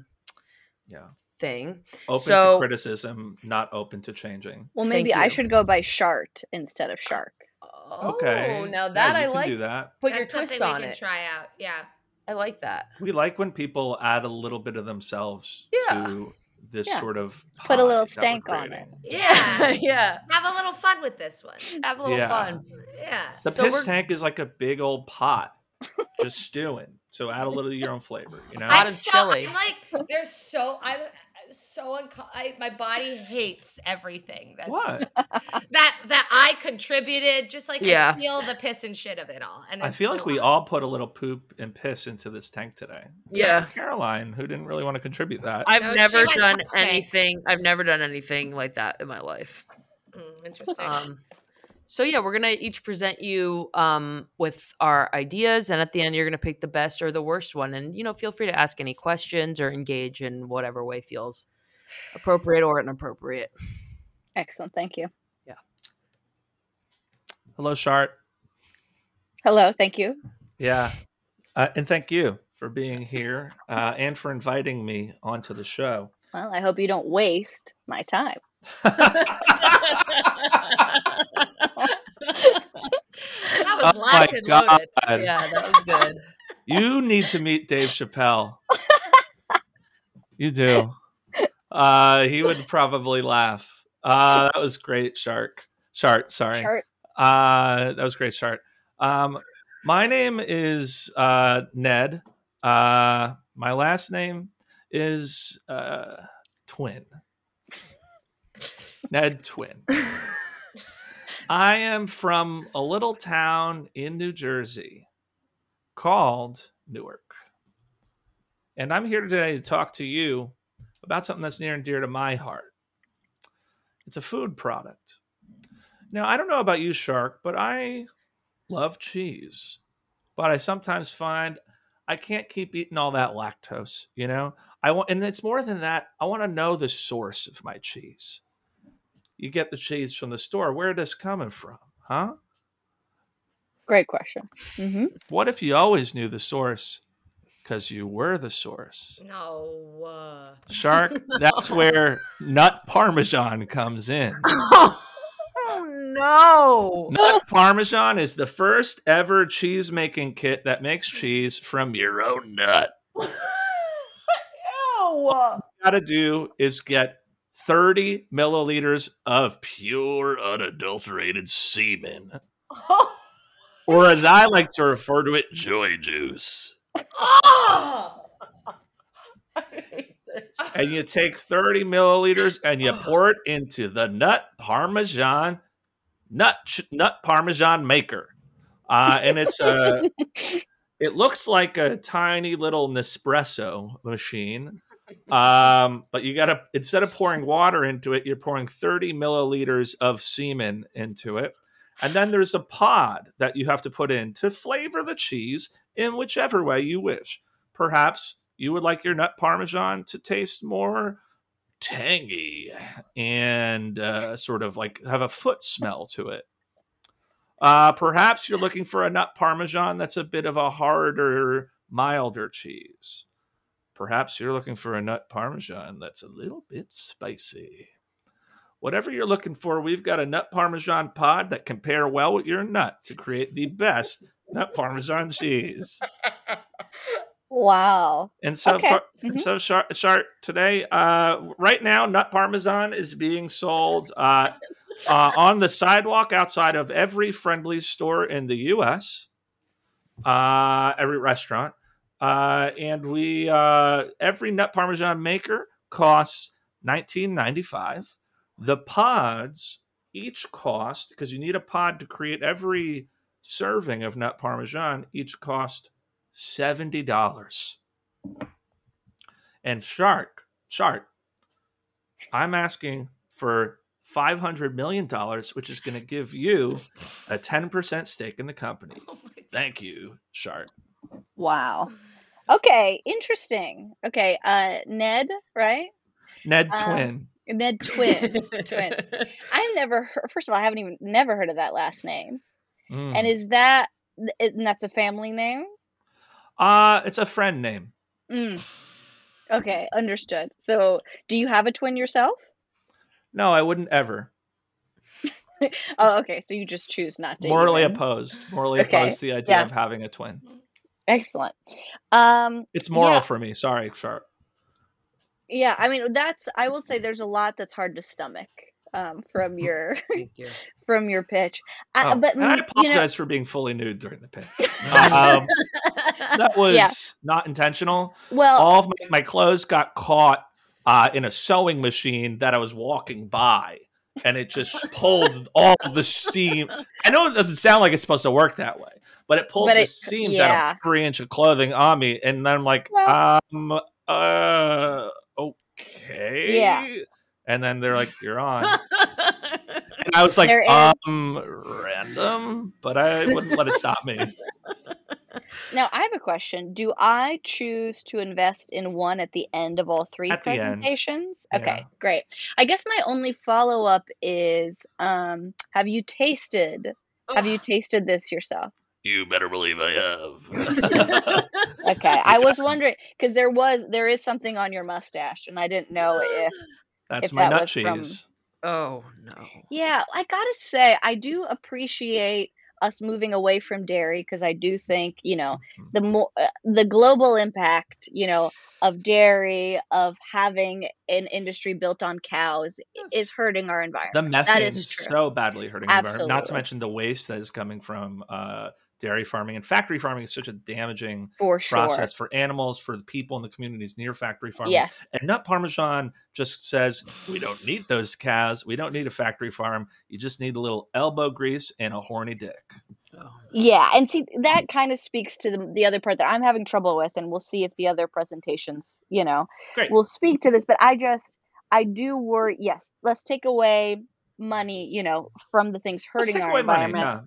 thing. Open So- to criticism, not open to changing. Well, Thank maybe I you. should go by Shart instead of Shark. Okay. Oh, now that Yeah, I you can like. do that. Put That's your twist something on we can it. try out. Yeah. I like that. We like when people add a little bit of themselves Yeah. to this Yeah. sort of Put a little pie that we're stank on creating. Yeah. Yeah. Have a little fun with this one. Have a little Yeah. fun. Yeah. The So piss we're- tank is like a big old pot, just stewing. So add a little of your own flavor. You know. Pot I'm of so, chili. I'm like, I'm so my body hates everything that's What? that I contributed. Just like Yeah. I feel the piss and shit of it all. And I it's feel a like we lot. all put a little poop and piss into this tank today. Except Yeah. for Caroline, who didn't really want to contribute that. I've No, she never went done Tante. anything. I've never done anything like that in my life. Interesting. So yeah, we're gonna each present you with our ideas, and at the end, you're gonna pick the best or the worst one. And feel free to ask any questions or engage in whatever way feels appropriate or inappropriate. Excellent. Thank you. Hello, Shart. Hello. Thank you. Yeah. And thank you for being here and for inviting me onto the show. Well, I hope you don't waste my time. That was Oh locked my and God. loaded. Yeah, that was good. You need to meet Dave Chappelle. You do. He would probably laugh. That was great, Shart, sorry. Shart. That was great, Shart. My name is Ned. My last name is Twin. Ned Twin. I am from a little town in New Jersey called Newark. And I'm here today to talk to you about something that's near and dear to my heart. It's a food product. Now, I don't know about you, Shark, but I love cheese. But I sometimes find I can't keep eating all that lactose, and it's more than that. I want to know the source of my cheese. You get the cheese from the store. Where is this coming from? Huh? Great question. Mm-hmm. What if you always knew the source because you were the source? No. Shark, that's where nut parmesan comes in. Oh no! Nut parmesan is the first ever cheese making kit that makes cheese from your own nut. Ew! All you gotta do is get 30 milliliters of pure, unadulterated semen. Or as I like to refer to it, joy juice. Oh! I hate this. And you take 30 milliliters and you pour it into the nut parmesan maker. And it's it looks like a tiny little Nespresso machine. But you gotta, instead of pouring water into it, you're pouring 30 milliliters of semen into it. And then there's a pod that you have to put in to flavor the cheese in whichever way you wish. Perhaps you would like your nut Parmesan to taste more tangy and sort of like have a foot smell to it. Perhaps you're looking for a nut Parmesan that's a bit of a harder, milder cheese. Perhaps you're looking for a nut Parmesan that's a little bit spicy. Whatever you're looking for, we've got a nut Parmesan pod that can pair well with your nut to create the best nut Parmesan cheese. Wow. And so, Okay. Shart, today, right now, nut Parmesan is being sold on the sidewalk outside of every Friendly's store in the U.S., every restaurant. And we every nut Parmesan maker costs $19.95. The pods each cost, because you need a pod to create every serving of nut Parmesan, each cost $70. And Shart, I'm asking for $500 million, which is going to give you a 10% stake in the company. Thank you, Shart. Wow. Okay, interesting. Okay, Ned, right? Ned Twin. Ned Twin. I've never heard, first of all, I haven't never heard of that last name. And is that, and that's a family name? It's a friend name. Okay, understood. So, do you have a twin yourself? No, I wouldn't ever. Oh, okay. So you just choose not to. Morally even. opposed to the idea Yeah. of having a twin. Excellent. It's moral yeah. for me. Sorry, Shart. Yeah, I mean I will say there's a lot that's hard to stomach from your Thank you. from your pitch. But and I apologize for being fully nude during the pitch. That was not intentional. Well, all of my clothes got caught in a sewing machine that I was walking by, and it just pulled all the seam. I know it doesn't sound like it's supposed to work that way, but it pulled the seams out of 3 inch of clothing on me, and then I'm like, okay. Yeah. And then they're like, you're on. And I was like, random, but I wouldn't let it stop me. Now, I have a question. Do I choose to invest in one at the end of all three presentations? Okay, great. I guess my only follow-up is, have you tasted this yourself? You better believe I have. Okay, I was wondering, because there is something on your mustache, and I didn't know if that's my nut cheese. Oh, no. Yeah, I gotta say, I do appreciate us moving away from dairy, because I do think, the global impact, of dairy, of having an industry built on cows is hurting our environment. The methane is so badly hurting the environment. Not to mention the waste that is coming from dairy farming, and factory farming is such a damaging process for animals, for the people in the communities near factory farming. Yes. And nut Parmesan just says, we don't need those cows. We don't need a factory farm. You just need a little elbow grease and a horny dick. Oh. Yeah. And see, that kind of speaks to the other part that I'm having trouble with, and we'll see if the other presentations, will speak to this. But I do worry. Yes, let's take away money, from the things hurting our environment. Money,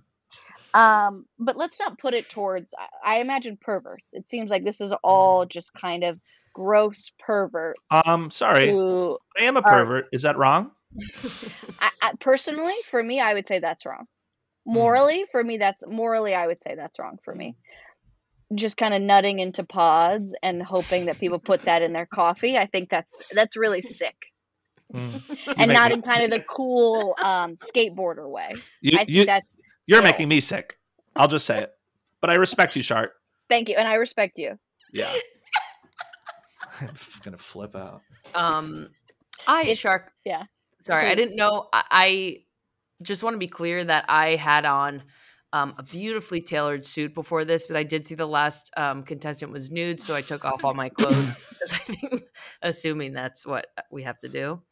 but let's not put it towards, I imagine, perverts. It seems like this is all just kind of gross perverts. Sorry. I am a pervert. Is that wrong? I personally, for me, I would say that's wrong. Morally, I would say that's wrong for me. Just kind of nutting into pods and hoping that people put that in their coffee. I think that's really sick. And not in kind of the cool skateboarder way. I think that's... You're making me sick. I'll just say it. But I respect you, Shart. Thank you. And I respect you. Yeah. I'm going to flip out. Shark. Yeah. Sorry, I didn't know. I just want to be clear that I had on a beautifully tailored suit before this, but I did see the last contestant was nude, so I took off all my clothes because I think, assuming that's what we have to do.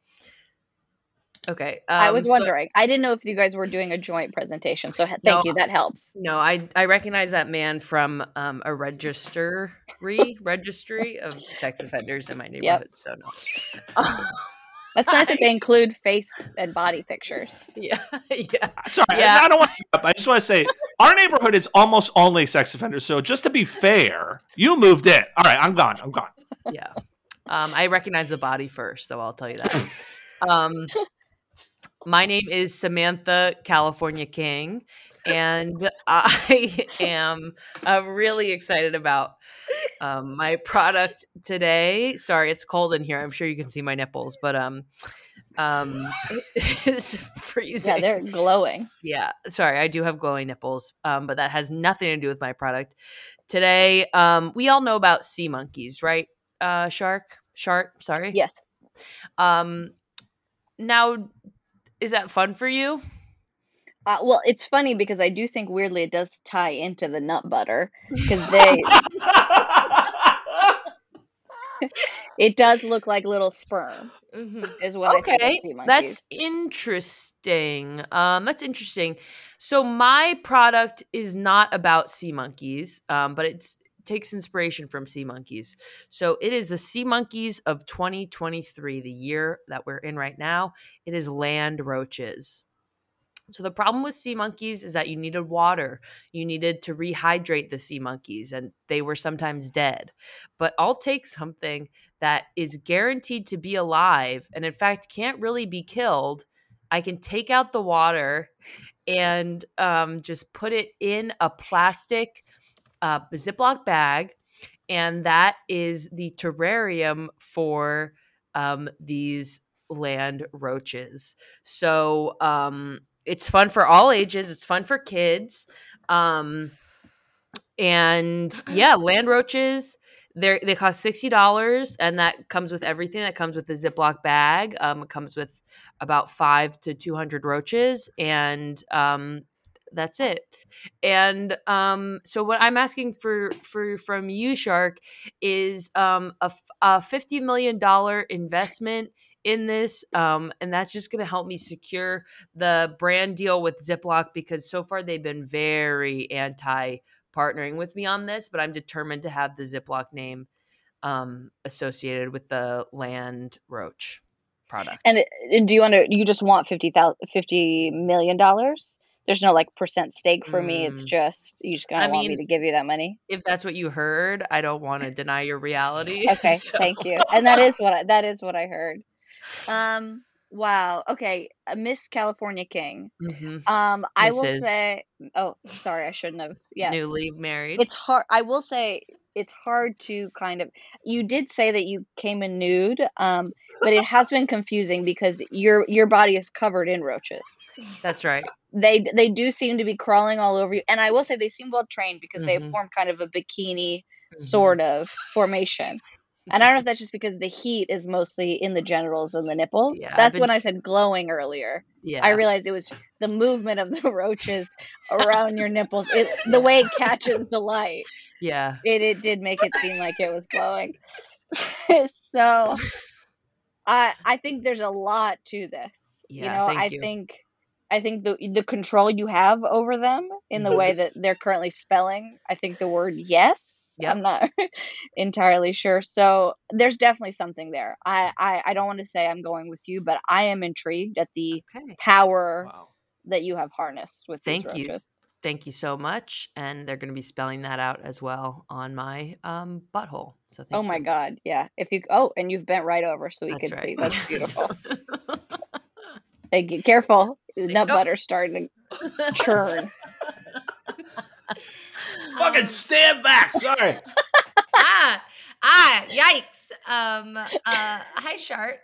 Okay. I was wondering. I didn't know if you guys were doing a joint presentation, so thank you. That helps. No, I recognize that man from a registry of sex offenders in my neighborhood. Yep. So no. That's nice that they include face and body pictures. Yeah. Yeah. Sorry, Yeah. I don't want to. I just want to say our neighborhood is almost only sex offenders. So just to be fair, you moved in. All right, I'm gone. Yeah. I recognize the body first, so I'll tell you that. My name is Samantha California King, and I am really excited about my product today. Sorry, it's cold in here. I'm sure you can see my nipples, but it's freezing. Yeah, they're glowing. Yeah, sorry, I do have glowing nipples, but that has nothing to do with my product. Today, we all know about sea monkeys, right? Shark, sorry. Yes. Now, is that fun for you? Well, it's funny because I do think weirdly it does tie into the nut butter because it does look like little sperm is what I think of sea monkeys. That's interesting. That's interesting. So my product is not about sea monkeys, but it takes inspiration from sea monkeys. So it is the sea monkeys of 2023, the year that we're in right now. It is land roaches. So the problem with sea monkeys is that you needed water. You needed to rehydrate the sea monkeys, and they were sometimes dead. But I'll take something that is guaranteed to be alive and in fact can't really be killed. I can take out the water and just put it in a plastic Ziploc bag, and that is the terrarium for these land roaches. So it's fun for all ages. It's fun for kids. And yeah, land roaches, they cost $60, and that comes with everything. That comes with the Ziploc bag. It comes with about 5 to 200 roaches, and that's it. And so what I'm asking for from you, Shark, is a $50 million investment in this, and that's just going to help me secure the brand deal with Ziploc, because so far they've been very anti partnering with me on this, but I'm determined to have the Ziploc name associated with the land roach product. And do you just want $50 million? There's no like percent stake for me. It's just you just kind of want me to give you that money. If that's what you heard, I don't want to deny your reality. Okay, so. Thank you. And that is what I heard. Wow. Okay, Miss California King. I will say. Oh, sorry, I shouldn't have. Yeah. Newly married. It's hard. I will say it's hard to kind of. You did say that you came in nude. But it has been confusing because your body is covered in roaches. That's right. They do seem to be crawling all over you, and I will say they seem well trained because they form kind of a bikini sort of formation. And I don't know if that's just because the heat is mostly in the genitals and the nipples. Yeah, that's when I said glowing earlier. Yeah, I realized it was the movement of the roaches around your nipples, the way it catches the light. Yeah, it did make it seem like it was glowing. So. I think there's a lot to this. Yeah, I think the control you have over them in the way that they're currently spelling, I think the word yes. Yep. I'm not entirely sure. So there's definitely something there. I don't want to say I'm going with you, but I am intrigued at the power that you have harnessed with these roaches. Thank you so much. And they're going to be spelling that out as well on my butthole. So thank you. Oh my God. Yeah. And you've bent right over so we can see. That's beautiful. Thank you. Careful. Nut butter's starting to churn. Fucking stand back. Sorry. Yikes. Hi, Shart.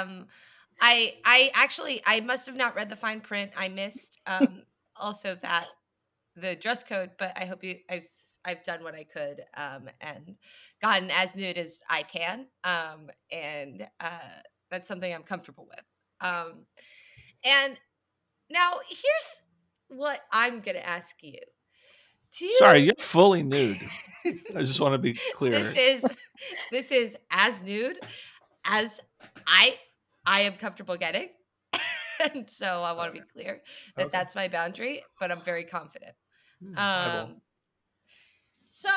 I must have not read the fine print. I missed also that the dress code, but I hope I've done what I could and gotten as nude as I can, and that's something I'm comfortable with. And now here's what I'm gonna ask you. Sorry, you're fully nude. I just want to be clear. This is as nude as I am comfortable getting. And so I want to be clear that that's my boundary, but I'm very confident. So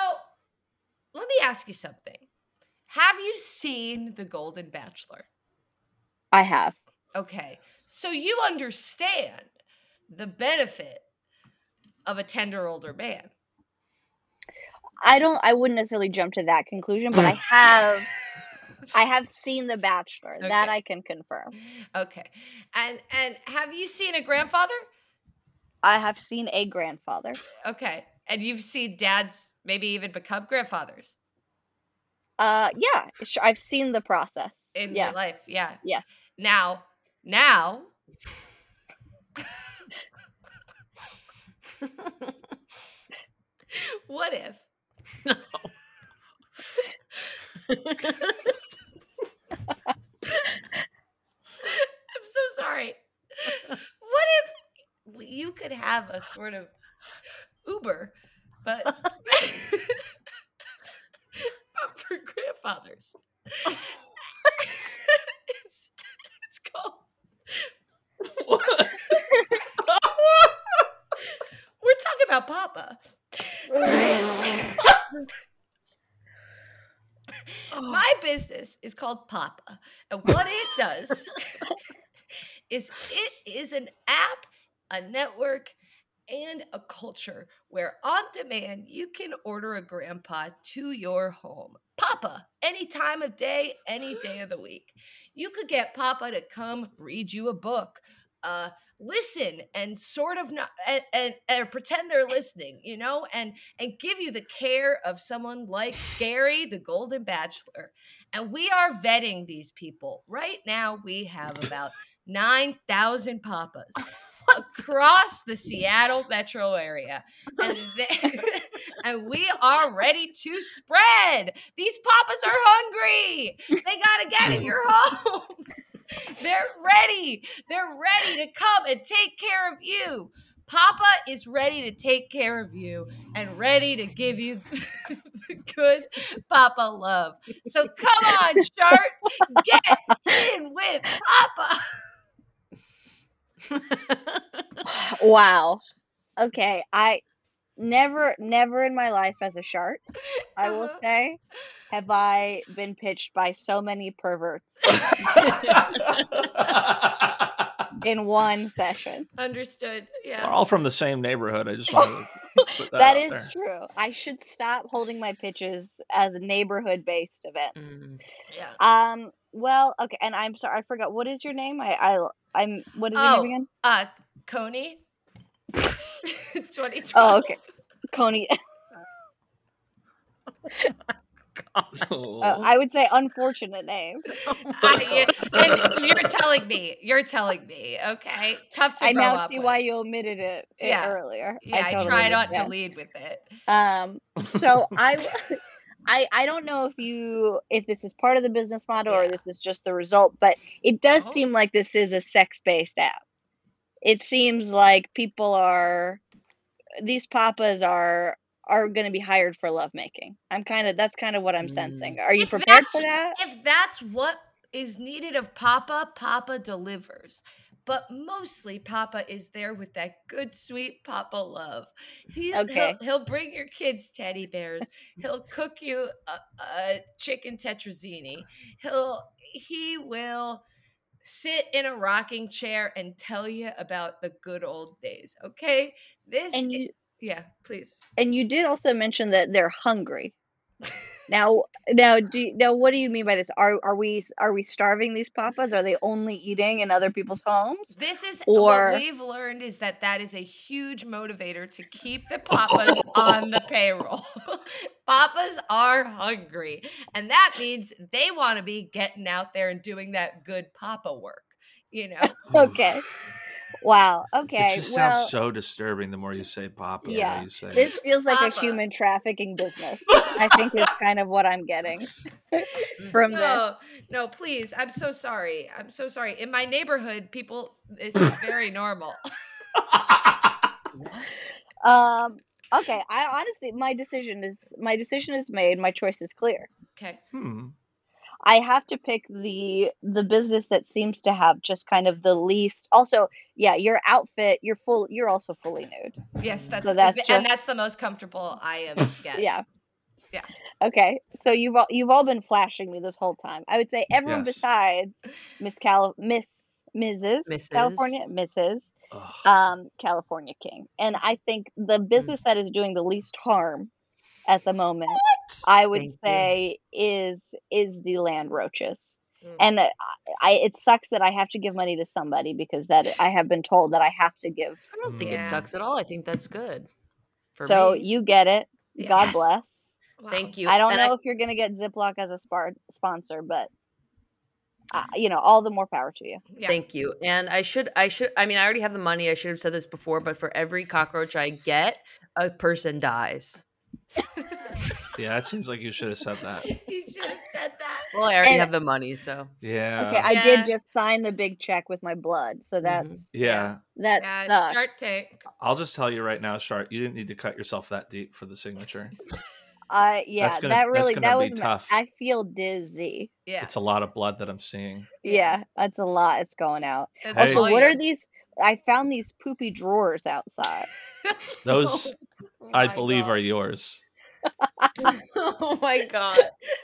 let me ask you something. Have you seen The Golden Bachelor? I have. Okay. So you understand the benefit of a tender older man. I wouldn't necessarily jump to that conclusion, but I have seen The Bachelor. Okay. That I can confirm. Okay. And have you seen a grandfather? I have seen a grandfather. Okay. And you've seen dads maybe even become grandfathers Yeah, I've seen the process. in Yeah. your life. Yeah. Yeah. Now, what if No. I'm so sorry. What if you could have a sort of Uber, but for grandfathers? It's called. We're talking about Papa. My business is called Papa, and what it does is it is an app, a network, and a culture where on demand you can order a grandpa to your home. Papa, any time of day, any day of the week. You could get Papa to come read you a book, listen and sort of not and pretend they're listening, and give you the care of someone like Gary, the Golden Bachelor. And we are vetting these people. Right now, we have about 9,000 Papas across the Seattle metro area. And we are ready to spread. These Papas are hungry. They got to get in your home. They're ready. They're ready to come and take care of you. Papa is ready to take care of you and ready to give you the good Papa love. So come on, Shart. Get in with Papa. Wow. Okay. I never in my life as a Shart, I will say, have I been pitched by so many perverts in one session. Understood. Yeah. We're all from the same neighborhood. I just wanted to put that That out is there. true. I should stop holding my pitches as neighborhood-based events. Yeah. Well, okay, and I'm sorry, I forgot. What is your name? I'm. What is your name again? Coney. 2012. Oh, okay. Coney. I would say unfortunate name. And you're telling me, okay? Tough to I grow now up see with. why you omitted it earlier. Yeah, I try not to lead with it. So I don't know if this is part of the business model or this is just the result, but it does seem like this is a sex-based app. It seems like these Papas are going to be hired for lovemaking. That's kind of what I'm sensing. Are you prepared for that? If that's what is needed of Papa, Papa delivers. But mostly Papa is there with that good, sweet Papa love. He'll bring your kids teddy bears. He'll cook you a chicken tetrazzini. He will sit in a rocking chair and tell you about the good old days. Okay? Yeah, please. And you did also mention that they're hungry. Now, what do you mean by this? Are we starving these Papas? Are they only eating in other people's homes? This is what we've learned is that is a huge motivator to keep the Papas on the payroll. Papas are hungry, and that means they want to be getting out there and doing that good Papa work. Okay. Wow. Okay. It just sounds so disturbing the more you say Papa. Yeah. You say this feels like Papa. A human trafficking business. I think is kind of what I'm getting from this. No, please. I'm so sorry. In my neighborhood, this is very normal. Okay. I honestly, my decision is made. My choice is clear. Okay. I have to pick the business that seems to have just kind of the least. Also, yeah, your outfit, you're also fully nude. Yes, that's the most comfortable I am getting. Yeah. Okay, so you've all been flashing me this whole time. I would say everyone Yes. besides Mrs. Mrs. California, Mrs. Ugh. California King, and I think the business that is doing the least harm at the moment, I would Thank you. say, is the land roaches. Mm. And it sucks that I have to give money to somebody because that I have been told that I have to give. I don't think Yeah. it sucks at all. I think that's good. For So me. you get it. God Yes. bless. Wow. Thank you. I don't And know if you're gonna get Ziploc as a sponsor, but all the more power to you. Yeah. Thank you. And I mean, I already have the money. I should have said this before, but for every cockroach I get, a person dies. Yeah, it seems like you should have said that. You should have said that. Well, I already And- have the money, so. Yeah. Okay, I Yeah. did just sign the big check with my blood, so that's Yeah. that Yeah, it's sucks. Shark Tank. I'll just tell you right now, Shart, you didn't need to cut yourself that deep for the signature. Yeah, That's gonna- that really that's that gonna be was tough. I feel dizzy. Yeah. It's a lot of blood that I'm seeing. Yeah, that's a lot. It's going out. It's Hey. Also, all what you. are these? I found these poopy drawers outside. Those, Oh I my believe, God. are yours. Oh my God.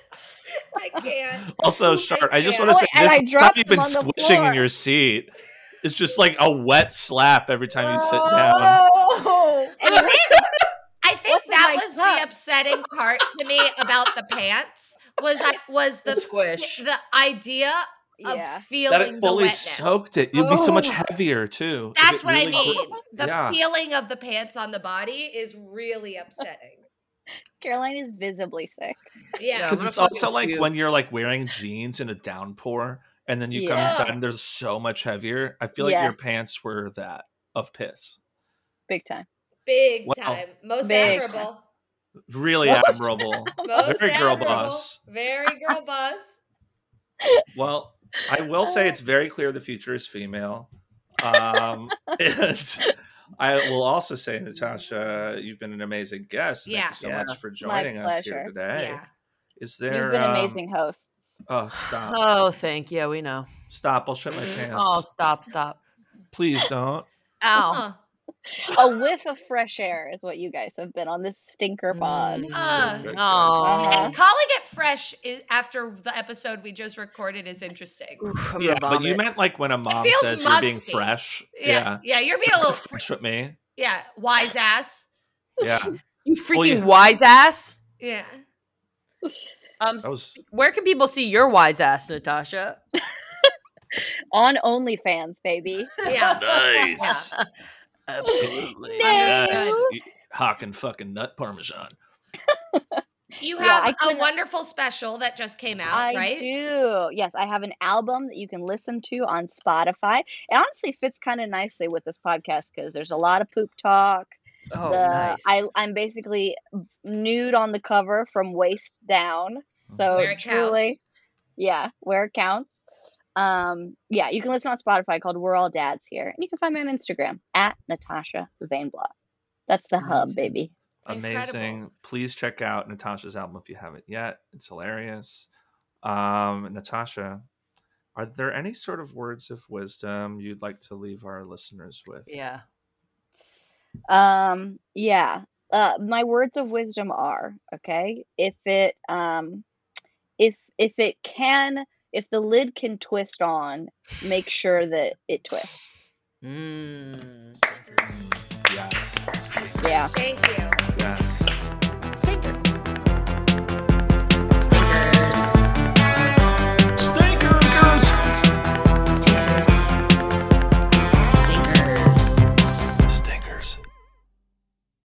I can't. Also, Shart, I just can't. want to Oh, say and this I time dropped you've been them on the squishing floor. in your seat. It's just like a wet slap every time you sit down. Oh. I think What's in that my was cup? the upsetting part to me about the pants was The the squish. the idea of Yeah. feeling That it the fully wetness. soaked it. You'd be so much Oh. heavier too. if That's it what I really mean. gr- The Yeah. feeling of the pants on the body is really upsetting. Caroline is visibly sick. Yeah. I'm Because gonna it's also fucking like puke. when you're like wearing jeans in a downpour and then you come Yeah. inside and they're so much heavier. I feel like Yeah. your pants were that of piss. Big time. Big Wow. time. Most Big admirable. Really Most admirable. Most Very girl admirable. boss. Very girl boss. Well, I will say it's very clear the future is female. And I will also say, Natasha, you've been an amazing guest. Thank Yeah. you so Yeah. much for joining us here pleasure. today. Yeah. Is You've there been amazing hosts. Oh, stop. Oh, thank you. We know. Stop. I'll shut my pants. Oh, stop. Please don't. Ow. Huh. A whiff of fresh air is what you guys have been on this stinker pod. Uh, Good, good. Oh. Calling it fresh after the episode we just recorded is interesting. I'm Yeah, gonna but you vomit. meant like when a mom feels says you're being musty. fresh. Yeah. Yeah, you're being a little fresh with me. yeah, wise ass. Yeah. You freaking yeah. wise ass. Yeah. That was Where can people see your wise ass, Natasha? On OnlyFans, baby. Yeah. nice. Absolutely. Yes. Hawking fucking nut parmesan. You Yeah, have I a couldn't- wonderful special that just came out, I right? do. Yes, I have an album that you can listen to on Spotify. It honestly fits kind of nicely with this podcast because there's a lot of poop talk. Oh, nice. I'm basically nude on the cover from waist down. So Where it truly, counts. yeah, where it counts. Yeah, you can listen on Spotify called We're All Dads Here. And you can find me on Instagram at Natasha Vainblot. That's the hub, Amazing. baby. Amazing. Incredible. Please check out Natasha's album if you haven't yet. It's hilarious. Natasha, are there any sort of words of wisdom you'd like to leave our listeners with? Yeah. Yeah. My words of wisdom are, okay, if the lid can twist on, make sure that it twists. Yes. Yeah. Thank you. Yes. Stinkers.